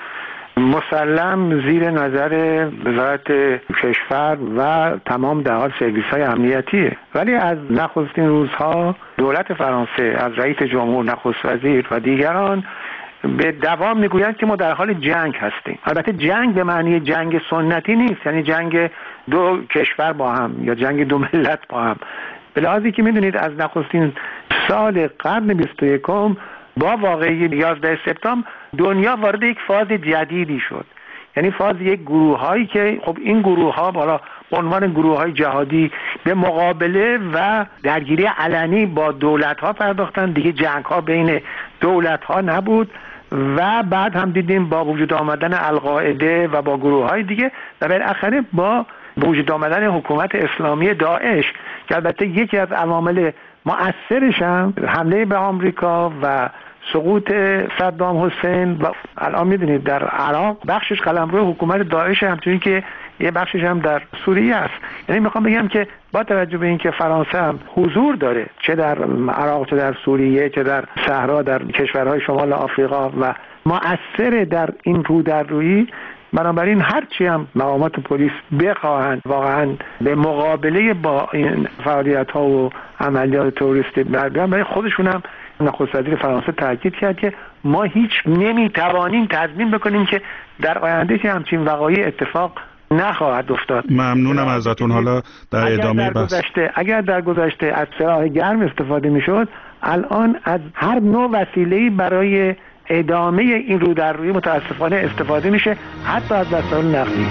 مسلم زیر نظر وزارت کشور و تمام دهات سرویس‌های امنیتیه. ولی از نخستین روزها دولت فرانسه از رئیس جمهور، نخست وزیر و دیگران به دوام میگویند که ما در حال جنگ هستیم. البته جنگ به معنی جنگ سنتی نیست، یعنی جنگ دو کشور با هم یا جنگ دو ملت با هم. به لحاظی که میدونید از نخستین سال قرن 21 با واقعه 11 سپتامبر دنیا وارد یک فاز جدیدی شد، یعنی فاز یک گروه هایی که خب این گروه ها بالا به عنوان گروه های جهادی به مقابله و درگیری علنی با دولت ها پرداختن. دیگه جنگ ها بین دولت ها نبود و بعد هم دیدیم با وجود آمدن القاعده و با گروه های دیگه و بالاخره با وجود آمدن حکومت اسلامی داعش که البته یکی از عوامل مؤثرش هم حمله به آمریکا و سقوط صدام حسین و الان میدونید در عراق بخشش قلمرو حکومت داعش، همچنین که یه بخشش هم در سوریه است. یعنی میخوام بگم که با توجه به اینکه فرانسه هم حضور داره چه در عراق چه در سوریه چه در صحرا در کشورهای شمال آفریقا و مؤثر در این رو در رویی، بنابراین هرچی هم مقامات پلیس بخواهند واقعا به مقابله با این فعالیت ها و عملیات تروریستی بیان، برای خودشون هم نخست وزیر فرانسه تاکید کرد که ما هیچ نمیتوانیم تضمین بکنیم که در آینده که همچین وقایع اتفاق نخواهد افتاد. ممنونم ازتون. حالا در ادامه اگر در گذشته از سلاح گرم استفاده میشد، الان از هر نوع وسیله‌ای برای ادامه این رو در روی متاسفانه استفاده میشه، حتی از وسایل نقلیه.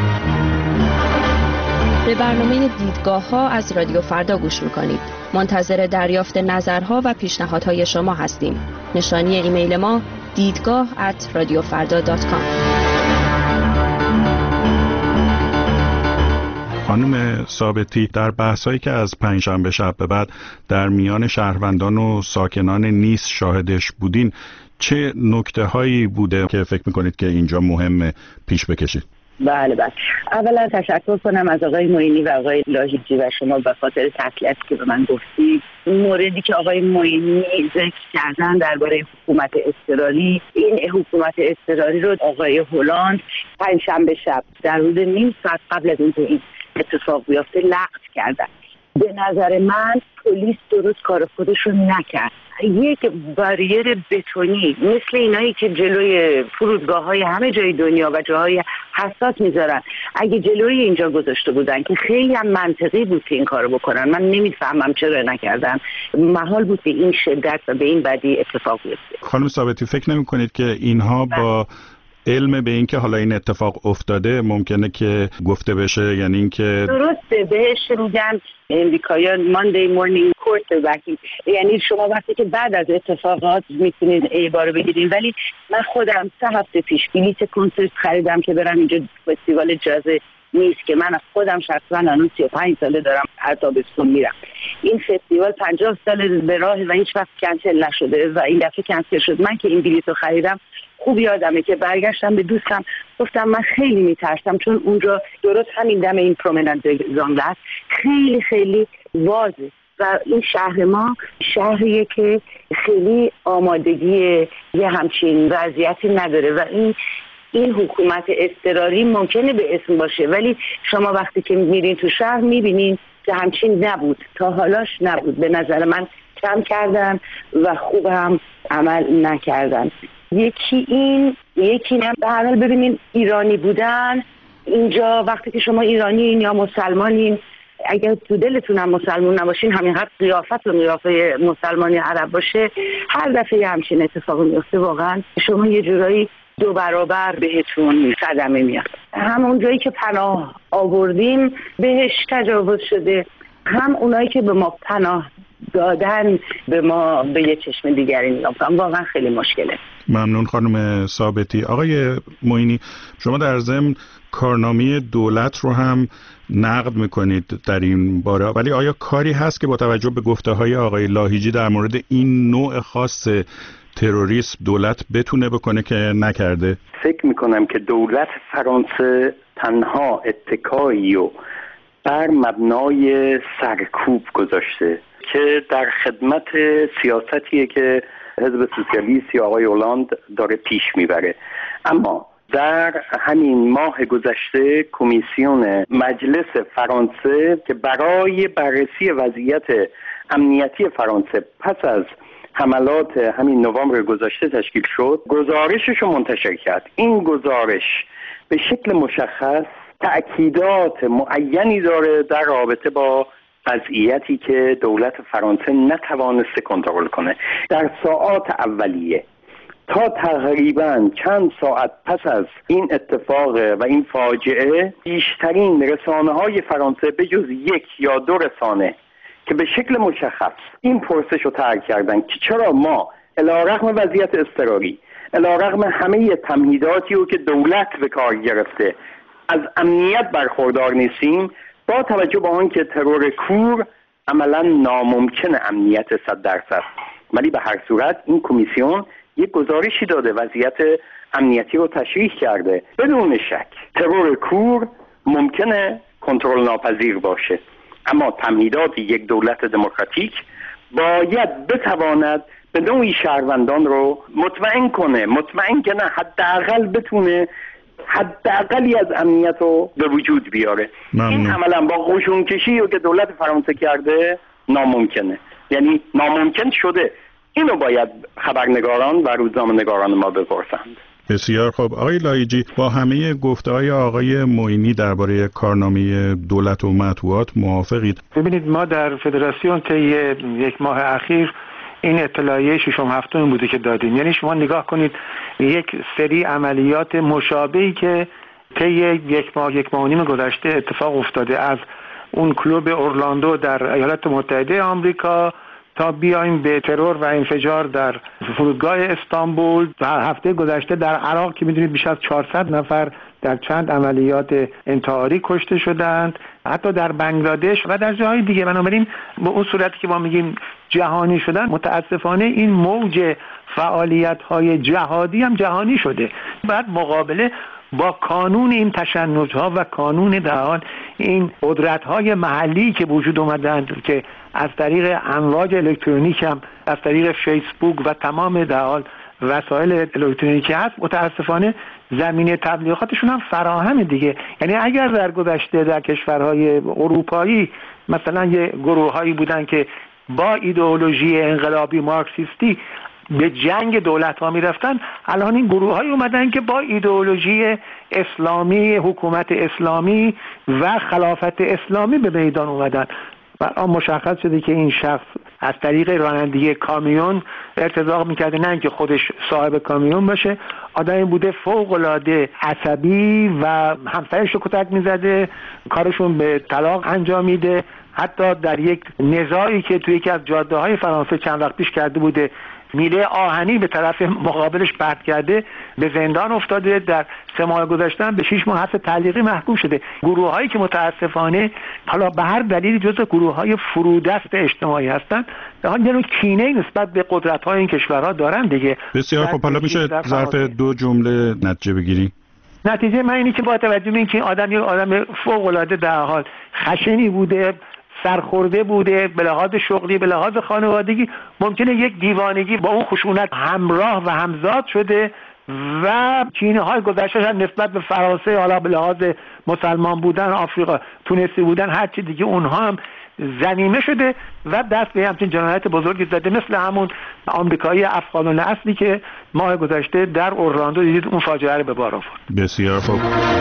به برنامه دیدگاه ها از رادیو فردا گوش میکنید. منتظر دریافت نظرها و پیشنهادهای شما هستیم. نشانی ایمیل ما دیدگاه@radiofarda.com. خانم ثابتی، در بحثایی که از پنجشنبه شب به بعد در میان شهروندان و ساکنان نیس شاهدش بودین، چه نکته هایی بوده که فکر میکنید که اینجا مهمه پیش بکشید؟ بله. اولا تشکر کنم از آقای معینی و آقای لاهیجی و شما به خاطر تسلیتی که به من گفتید. موردی که آقای معینی ذکر کردن درباره حکومت اضطراری، این حکومت اضطراری رو آقای هلند پنجشنبه شب در حدود نیم ساعت قبل از اینکه این اتفاق بیفته لغو کردن. به نظر من پلیس درست کار خودش رو نکرد. یک باریر بتونی مثل اینایی که جلوی فرودگاه‌های همه جای دنیا و جاهای حساس میذارن، اگه جلوی اینجا گذاشته بودن که خیلی هم منطقی بود که این کارو بکنن، من نمیفهمم چرا نکردن. محال بود به این شدت و به این بدی اتفاق بیفته. خانم ثابتی، فکر نمی‌کنید که اینها با علم به این که حالا این اتفاق افتاده ممکنه که گفته بشه، یعنی اینکه درسته بهش میگن امریکایان ماندی مورنینگ کوارتربک، یعنی شما وقتی که بعد از اتفاقات میتونید عباره بگیرین. ولی من خودم 3 هفته پیش بلیط کنسرت خریدم که برم اینجا فستیوال جاز نیست که من خودم شخصا الان 35 ساله دارم هر تابستون میرم. این فستیوال 50 سال به راه و هیچ وقت کنسل نشده و این دفعه کنسل شد. من که این بلیطو خریدم خوب یادمه که برگشتم به دوستم گفتم من خیلی میترسم، چون اونجا درست همین دم این پرومننت زانگلت خیلی خیلی واضحه و این شهر ما شهریه که خیلی آمادگی یه همچین وضعیتی نداره و این این حکومت اضطراری ممکنه به اسم باشه، ولی شما وقتی که میرین تو شهر میبینین که همچین نبود، تا حالاش نبود. به نظر من کم کردن و خوب هم عمل نکردن. یکی نه. به هر حال ببینین ایرانی بودن اینجا، وقتی که شما ایرانین یا مسلمانین، اگر تو دلتون هم مسلمان نباشین، همینقدر قیافت و قیافه مسلمانی عرب باشه، هر دفعه همچین اتفاقی میفته واقعا شما یه جورایی 2 برابر بهتون صدمه میاد. همون جایی که پناه آوردیم بهش تجاوز شده، هم اونایی که به ما پناه دادن به ما به یه چشم دیگری نگاه کنن. واقعا خیلی مشکله. ممنون خانم ثابتی. آقای معینی، شما در ضمن کارنامه دولت رو هم نقد میکنید در این باره، ولی آیا کاری هست که با توجه به گفته‌های آقای لاهیجی در مورد این نوع خاص تروریسم دولت بتونه بکنه که نکرده؟ فکر میکنم که دولت فرانسه تنها اتکایی و بر مبنای سرکوب گذاشته که در خدمت سیاستیه که حزب سوسیالیست یا آقای هولند داره پیش میبره. اما در همین ماه گذشته کمیسیون مجلس فرانسه که برای بررسی وضعیت امنیتی فرانسه پس از حملات همین نوامبر گذشته تشکیل شد، گزارشش رو منتشر کرد. این گزارش به شکل مشخص تأکیدات معینی داره در رابطه با وضعیتی که دولت فرانسه نتوانسته کنترل کنه. در ساعات اولیه تا تقریبا چند ساعت پس از این اتفاق و این فاجعه، بیشترین رسانه‌های فرانسه به جز 1 یا 2 رسانه که به شکل مشخص این پرسش رو طرح کردن که چرا ما علیرغم وضعیت اضطراری، علیرغم همه تمهیداتی رو که دولت به کار گرفته، از امنیت برخوردار نیستیم، با توجه به آن که ترور کور عملا ناممکن امنیت 100%. ولی به هر صورت این کمیسیون یک گزارشی داده، وضعیت امنیتی رو تشریح کرده. بدون شک ترور کور ممکنه کنترل ناپذیر باشه، اما تمهیدات یک دولت دموکراتیک باید بتواند به نوعی شهروندان رو مطمئن که نه حداقل بتونه حداقلی از امنیت رو به وجود بیاره. این عملا با قشون کشی رو که دولت فرانسه کرده ناممکنه، یعنی ناممکن شده. اینو باید خبرنگاران و روزنامه‌نگاران ما بپرسند. بسیار خوب. آقای لایجی، با همه گفته‌های آقای معینی درباره کارنامه دولت و مطبوعات موافقید؟ ببینید، ما در فدراسیون طی 1 ماه اخیر این اطلاعیه 6 و 7 بوده که دادیم. یعنی شما نگاه کنید یک سری عملیات مشابهی که طی 1 ماه 1 ماه و نیم گذشته اتفاق افتاده، از اون کلوب اورلاندو در ایالات متحده آمریکا تا بیایم به ترور و انفجار در فرودگاه استانبول، و هفته گذشته در عراق که میدونید بیش از 400 نفر در چند عملیات انتحاری کشته شدند، حتی در بنگلادش و در جاهای دیگه. بنابراین به اون صورتی که ما میگیم جهانی شدن، متاسفانه این موج فعالیت‌های جهادی هم جهانی شده. بعد مقابله با کانون این تشنج‌ها و کانون در حال این قدرت‌های محلی که وجود اومدند که از طریق امواج الکترونیک هم، از طریق فیسبوک و تمام در حال وسایل الکترونیکی هست، متاسفانه زمینه تبلیغاتشون هم فراهم دیگه. یعنی اگر در گذشته در کشورهای اروپایی مثلا یه گروه‌هایی بودن که با ایدئولوژی انقلابی مارکسیستی به جنگ دولت‌ها می‌رفتن، الان این گروه‌های اومدن که با ایدئولوژی اسلامی، حکومت اسلامی و خلافت اسلامی به میدان اومدن. و مشخص شده که این شخص از طریق رانندگی کامیون ارتزاق میکرده، نه اینکه خودش صاحب کامیون باشه. آدمی بوده فوق‌العاده عصبی و همسرش رو کتک میزده، کارشون به طلاق انجام میده. حتی در یک نزاعی که توی یکی از جاده‌های فرانسه چند وقت پیش کرده بوده، میله آهنی به طرف مقابلش پرت کرده، به زندان افتاده. در 3 ماه گذشته به 6 ماه حبس تعلیقی محکوم شده. گروه‌هایی که متاسفانه حالا به هر دلیلی جزو گروه‌های فرودست اجتماعی هستند، یعنی کینه نسبت به قدرت‌های این کشورها دارن دیگه. بسیار خب، حالا میشه ظرف 2 جمله نتیجه بگیری؟ نتیجه من اینه که با توجه به اینکه آدم یک آدم فوق‌العاده در حال خشنی بوده، سرخورده بوده، به لحاظ شغلی، به لحاظ خانوادگی، ممکنه یک دیوانگی با اون خشونت همراه و همزاد شده و کینه‌های گذشته‌اش نسبت به فرانسه، حالا به لحاظ مسلمان بودن، آفریقا تونسی بودن، هر چی دیگه، اونها هم ضمیمه شده و دست به همچین جنایت بزرگی زده، مثل همون آمریکایی افغانان اصلی که ماه گذشته در اورلاندو دیدید اون فاجعه رو به بار آورد. بسیار خوب.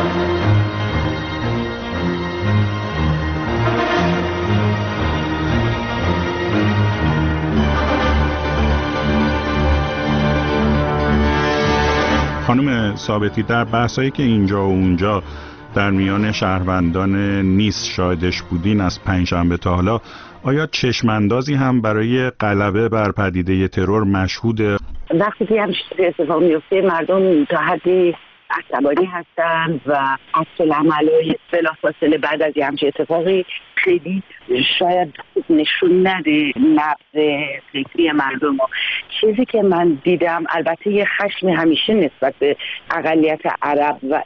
خانم ثابتی، در بحثایی که اینجا و اونجا در میان شهروندان نیس شاهدش بودین از پنجشنبه تا حالا، آیا چشماندازی هم برای غلبه بر پدیده ترور مشهوده؟ وقتی که همین اتفاق میفته مردم تا حدی عصبانی هستن و عکس عملای بلافاصله بعد از همچین اتفاقی خیلی شاید نشون نده نبض فکری مردم. چیزی که من دیدم البته یه خشم همیشه نسبت به اقلیت عرب و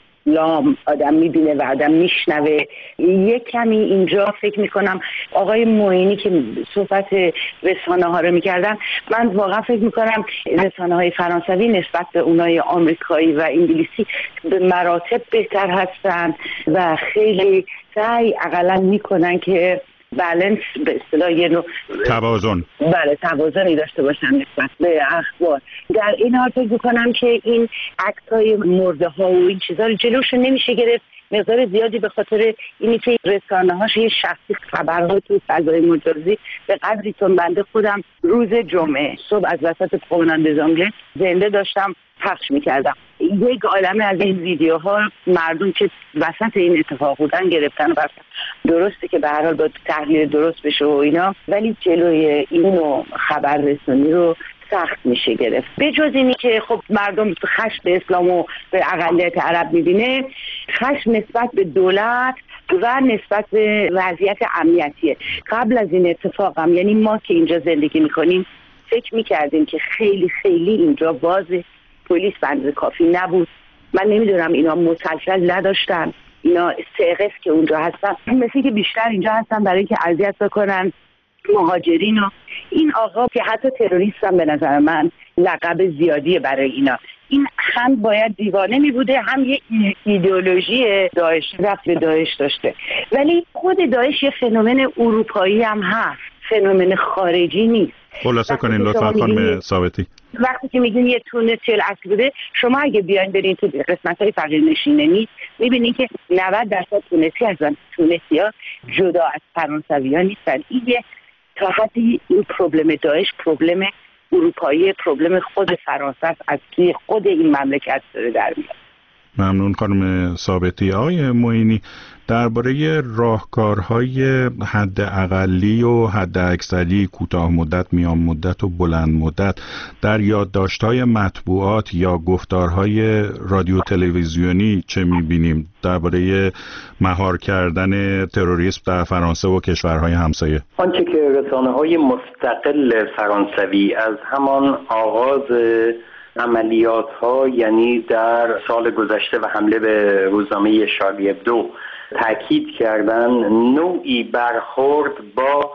اسلام آدم میبینه و آدم میشنوه. یک کمی اینجا فکر میکنم آقای معینی که صحبت رسانه ها رو میکردن، من واقعا فکر میکنم رسانه های فرانسوی نسبت به اونای آمریکایی و انگلیسی به مراتب بهتر هستن و خیلی سعی اقلا میکنن که بالانس به اصطلاح یه نوع توازن، بله توازنی داشته باشن نسبت به اخبار. در این حال فکر میکنم که این عکس‌های مرده ها و این چیزا رو جلوش نمیشه گرفت. مقدار زیادی به خاطر اینی که رسانه‌هاش یه شخصی خبرها تو فضای مجازی به قدری تون بنده خودم روز جمعه صبح از وسط پرومناد دزانگله زنده داشتم پخش میکردم. یک عالمه از این ویدیوها مردم که وسط این اتفاق بودن گرفتن و درسته که به هر حال با تحلیل درست بشه و اینا، ولی جلوی اینو خبر رسانی رو سخت میشه گرفت. به جز اینی که خب مردم خشم به اسلام و به اقلیت عرب میبینه، خشم نسبت به دولت و نسبت به وضعیت امنیتیه. قبل از این اتفاق هم یعنی ما که اینجا زندگی میکنیم فکر میکردیم که خیلی خیلی اینجا بازه، پلیس بنده کافی نبود. من نمیدونم اینا مسلسل نداشتن، اینا سقف که اونجا هستن مثل که بیشتر اینجا هستن برای اینکه اذیت بکنن مهاجرین و این آقا که حتی تروریست هم به نظر من لقب زیادیه برای اینا. این هم باید دیوانه می بوده، هم یه ایدئولوژی داعش رفت به داعش داشته. ولی خود داعش یه فنومن اروپایی هم هست، فنومن خارجی نیست. خلاصه کنین لطفا خانم ثابتی. وقتی که میگین یه تونسی الاصل بوده، شما اگه بیاین برین تو قسمت‌های فقیر نشینه نیست، میبینین که 90% تونسی هستن. تونسی‌ها جدا از فرانسوی‌ها نیستن. این تا حدی این پروبلم داعش پروبلم اروپایی، پروبلم خود فرانسه است، از توی خود این مملکت داره در میاد. ممنون خانم ثابتی. آقای معینی، درباره راهکارهای حد اقلی و حد اکثری، کوتاه مدت، میان مدت و بلند مدت در یادداشت‌های مطبوعات یا گفتارهای رادیو تلویزیونی چه می‌بینیم درباره مهار کردن تروریسم در فرانسه و کشورهای همسایه؟ آنچه که رسانه‌های مستقل فرانسوی از همان آغاز عملیات ها، یعنی در سال گذشته و حمله به روزنامه شارلی ابدو تاکید کردن، نوعی برخورد با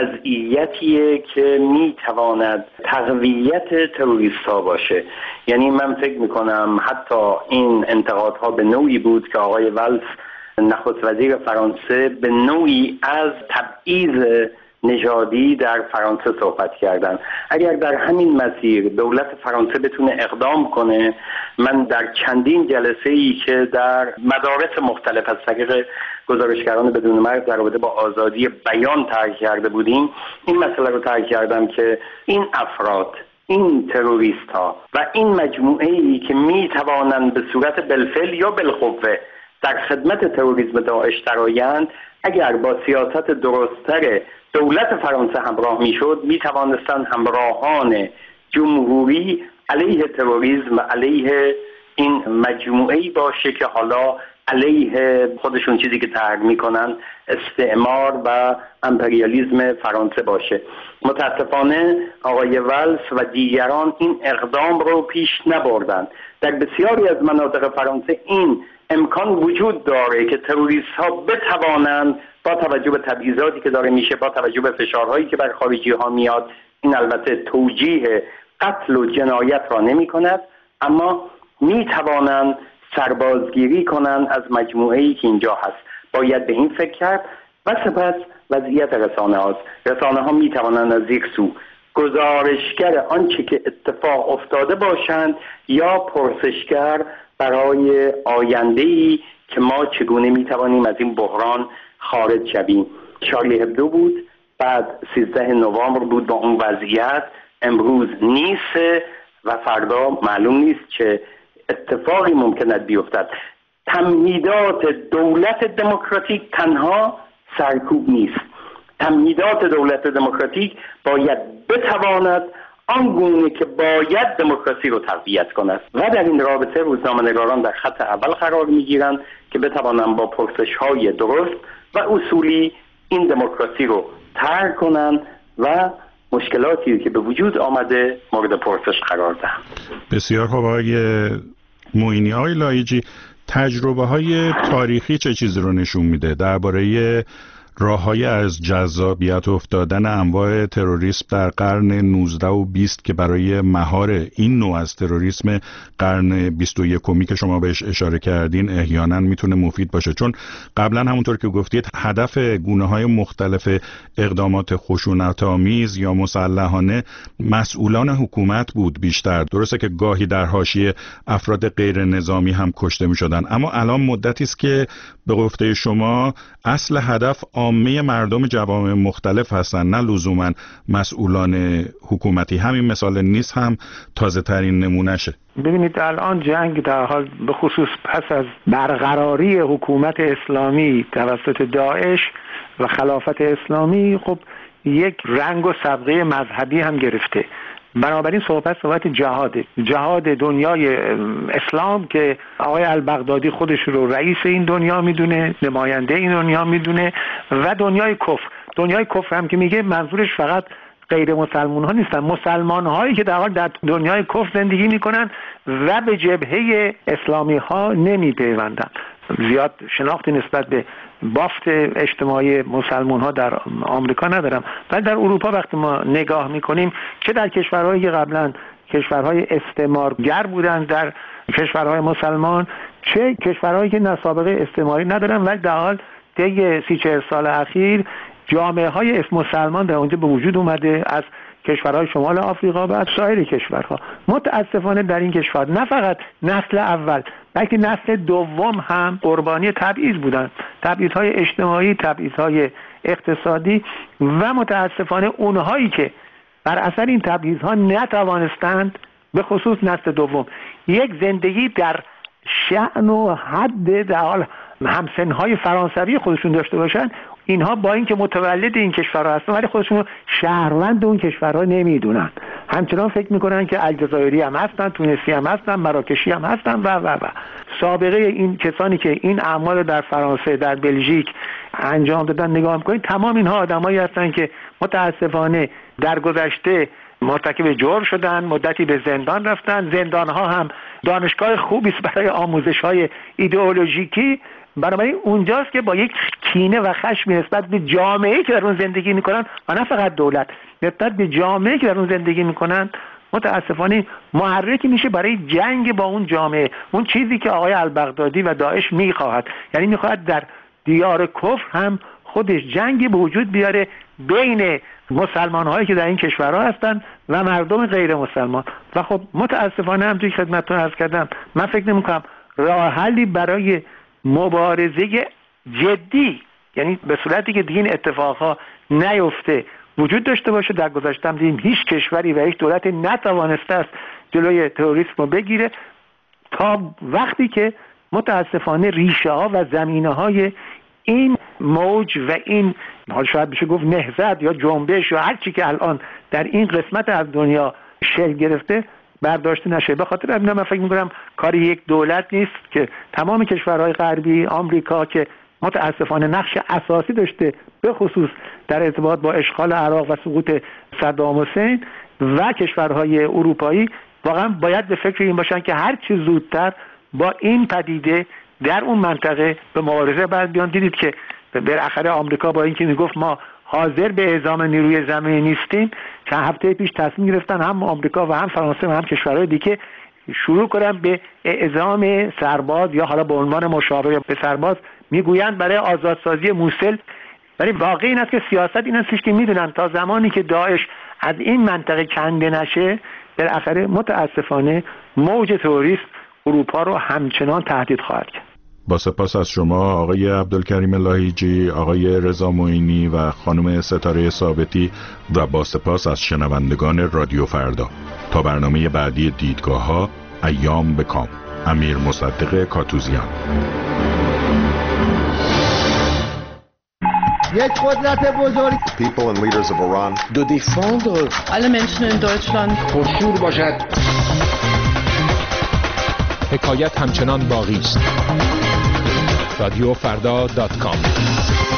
وضعیتیه که میتواند تقویت تروریست ها باشه. یعنی من فکر میکنم حتی این انتقادها به نوعی بود که آقای ولس نخست وزیر فرانسه به نوعی از تبعیض نژادی در فرانسه صحبت کردن. اگر در همین مسیر دولت فرانسه بتونه اقدام کنه، من در چندین جلسه ای که در مدارس مختلف از طریق گزارشگران بدون مرز در رابطه با آزادی بیان طرح کرده بودیم، این مسئله رو طرح کردم که این افراد، این تروریست ها و این مجموعه ای که می توانند به صورت بالفعل یا بالقوه در خدمت تروریسم داعش درآیند، اگر با سیاست درست‌تر دولت فرانسه همراه میشد، می توانستند همراهان جمهوری علیه تروریسم و علیه این مجموعه‌ای باشه که حالا علیه خودشون چیزی که طرح میکنن استعمار و امپریالیسم فرانسه باشه. متاسفانه آقای ولس و دیگران این اقدام رو پیش نبردند. در بسیاری از مناطق فرانسه این امکان وجود داره که تروریست ها بتوانند با توجه به تبعیضاتی که داره میشه، با توجه به فشارهایی که بر خارجی ها میاد، این البته توجیه قتل و جنایت را نمی کند، اما می توانند سربازگیری کنند از مجموعه‌ای که اینجا هست. باید به این فکر کرد. و سپس وضعیت رسانه هاست. رسانه ها می توانند از یک سو گزارشگر آنچه که اتفاق افتاده باشند یا پرسشگر برای آینده‌ای که ما چگونه می توانیم از این بحران خارج شویم. شارلی هبدو بود، بعد 13 نوامبر بود با اون وضعیت، امروز نیست و فردا معلوم نیست چه اتفاقی ممکن بیفتد. تمهیدات دولت دموکراتیک تنها سرکوب نیست. تمهیدات دولت دموکراتیک باید بتواند آنگونه که باید دموکراسی رو تقویت کند و در این رابطه روزنامه‌نگاران در خط اول قرار می‌گیرند که بتوانند با پرسش‌های درست و اصولی این دموکراسی رو طرح کنند و مشکلاتی که به وجود آمده مورد پرسش قرار دهند. بسیار خوب آقای معینی. آقای لایجی، تجربه‌های تاریخی چه چیزی رو نشون میده درباره راه‌های از جذابیت افتادن انواع تروریسم در قرن 19 و 20 که برای مهار این نوع از تروریسم قرن 21 که شما بهش اشاره کردین احیانا میتونه مفید باشه؟ چون قبلا همونطور که گفتید هدف گونه‌های مختلف اقدامات خشونت‌آمیز یا مسلحانه مسئولان حکومت بود بیشتر. درسته که گاهی در حاشیه افراد غیر نظامی هم کشته می‌شدن، اما الان مدتی است که به گفته شما اصل هدف عامه مردم جوامع مختلف هستن، نه لزوما مسئولان حکومتی. همین مثال نیست هم تازه ترین نمونشه. ببینید الان جنگ در حال به خصوص پس از برقراری حکومت اسلامی توسط داعش و خلافت اسلامی خب یک رنگ و سابقه مذهبی هم گرفته. بنابراین صحبت جهاد دنیای اسلام که آقای البغدادی خودش رو رئیس این دنیا میدونه، نماینده این دنیا میدونه، و دنیای کفر هم که میگه منظورش فقط غیر مسلمان ها نیستن، مسلمان هایی که در حال در دنیای کفر زندگی میکنن و به جبهه اسلامی ها نمی پیوندن. زیاد شناختی نسبت به بافت اجتماعی مسلمان ها در آمریکا ندارم، ولی در اروپا وقتی ما نگاه میکنیم چه در کشورهایی که قبلا کشورهای استعمارگر بودند در کشورهای مسلمان، چه کشورهایی که سابقه استعماری ندارن ولی در حال طی 30-40 سال اخیر جامعه های مسلمان در اونجا به وجود اومده از کشورهای شمال آفریقا و از سایر کشورها. متاسفانه در این کشور نه فقط نسل اول بلکه نسل دوم هم قربانی تبعیض بودند، تبعیض‌های اجتماعی، تبعیض‌های اقتصادی، و متاسفانه اونهایی که بر اثر این تبعیض‌ها نتوانستند، به خصوص نسل دوم، یک زندگی در شأن و حد در حال همسن‌های فرانسوی خودشون داشته باشن، اینها با اینکه متولد این کشورها هستن ولی خودشون رو شهروند اون کشورها نمیدونن، همچنان فکر میکنن که الجزایری هم هستن، تونسی هم هستن، مراکشی هم هستن و سابقه این کسانی که این اعمال در فرانسه، در بلژیک انجام دادن نگاه میکنید، تمام اینها آدمایی هستن که متاسفانه در گذشته مرتکب جرم شدن، مدتی به زندان رفتن. زندانها هم دانشگاه خوبی است برای آموزش‌های ایدئولوژیکی. بنابراین اونجاست که با یک کینه و خشم نسبت به جامعه‌ای که در اون زندگی میکنن و نه فقط دولت، نسبت به جامعه‌ای که در اون زندگی میکنن، متاسفانه محرکی میشه برای جنگ با اون جامعه، اون چیزی که آقای البغدادی و داعش میخواهد. یعنی میخواهد در دیار کفر هم خودش جنگی به وجود بیاره بین مسلمان هایی که در این کشورها هستن و مردم غیر مسلمان. و خب متاسفانه هم توی خدمتتون عرض کردم، من فکر نمی‌کنم راه حلی برای مبارزه جدی، یعنی به صورتی که دیگه این اتفاقها نیفته، وجود داشته باشه. در گذشته هم دیدیم هیچ کشوری و هیچ دولتی نتوانسته است جلوی تروریسم رو بگیره تا وقتی که متاسفانه ریشه ها و زمینه های این موج و این حال شاید بشه گفت نهضت یا جنبش یا هر چی که الان در این قسمت از دنیا شکل گرفته برداشته نشه. به خاطر همین من فکر می‌کنم کار یک دولت نیست که تمام کشورهای غربی، آمریکا که متاسفانه نقش اساسی داشته به خصوص در ارتباط با اشغال عراق و سقوط صدام حسین، و کشورهای اروپایی واقعا باید به فکر این باشن که هر چه زودتر با این پدیده در اون منطقه به مبارزه بعد بیان. دیدید که بالاخره آمریکا با اینکه میگفت ما حاضر به اعزام نیروی زمینی نیستیم، چند هفته پیش تصمیم گرفتن هم آمریکا و هم فرانسه و هم کشورهای دیگه شروع کنن به اعزام سرباز یا حالا به عنوان مشاور به سرباز میگویند برای آزادسازی موصل. ولی واقع این است که سیاست این است که میدونن تا زمانی که داعش از این منطقه کنده نشه، بالاخره متاسفانه موج تروریسم اروپا رو همچنان تهدید خواهد کرد. با سپاس از شما آقای عبدالکریم لاهیجی، آقای رضا معینی و خانم ستاره ثابتی و با سپاس از شنوندگان رادیو فردا. تا برنامه بعدی دیدگاه‌ها، ایام به کام. امیر مصدق کاتوزیان. یک قدرت بزرگ. People and leaders of Iran. De défendre alle Menschen in Deutschland. پرشور باشد. حکایت همچنان باقی است. رادیو فردا .com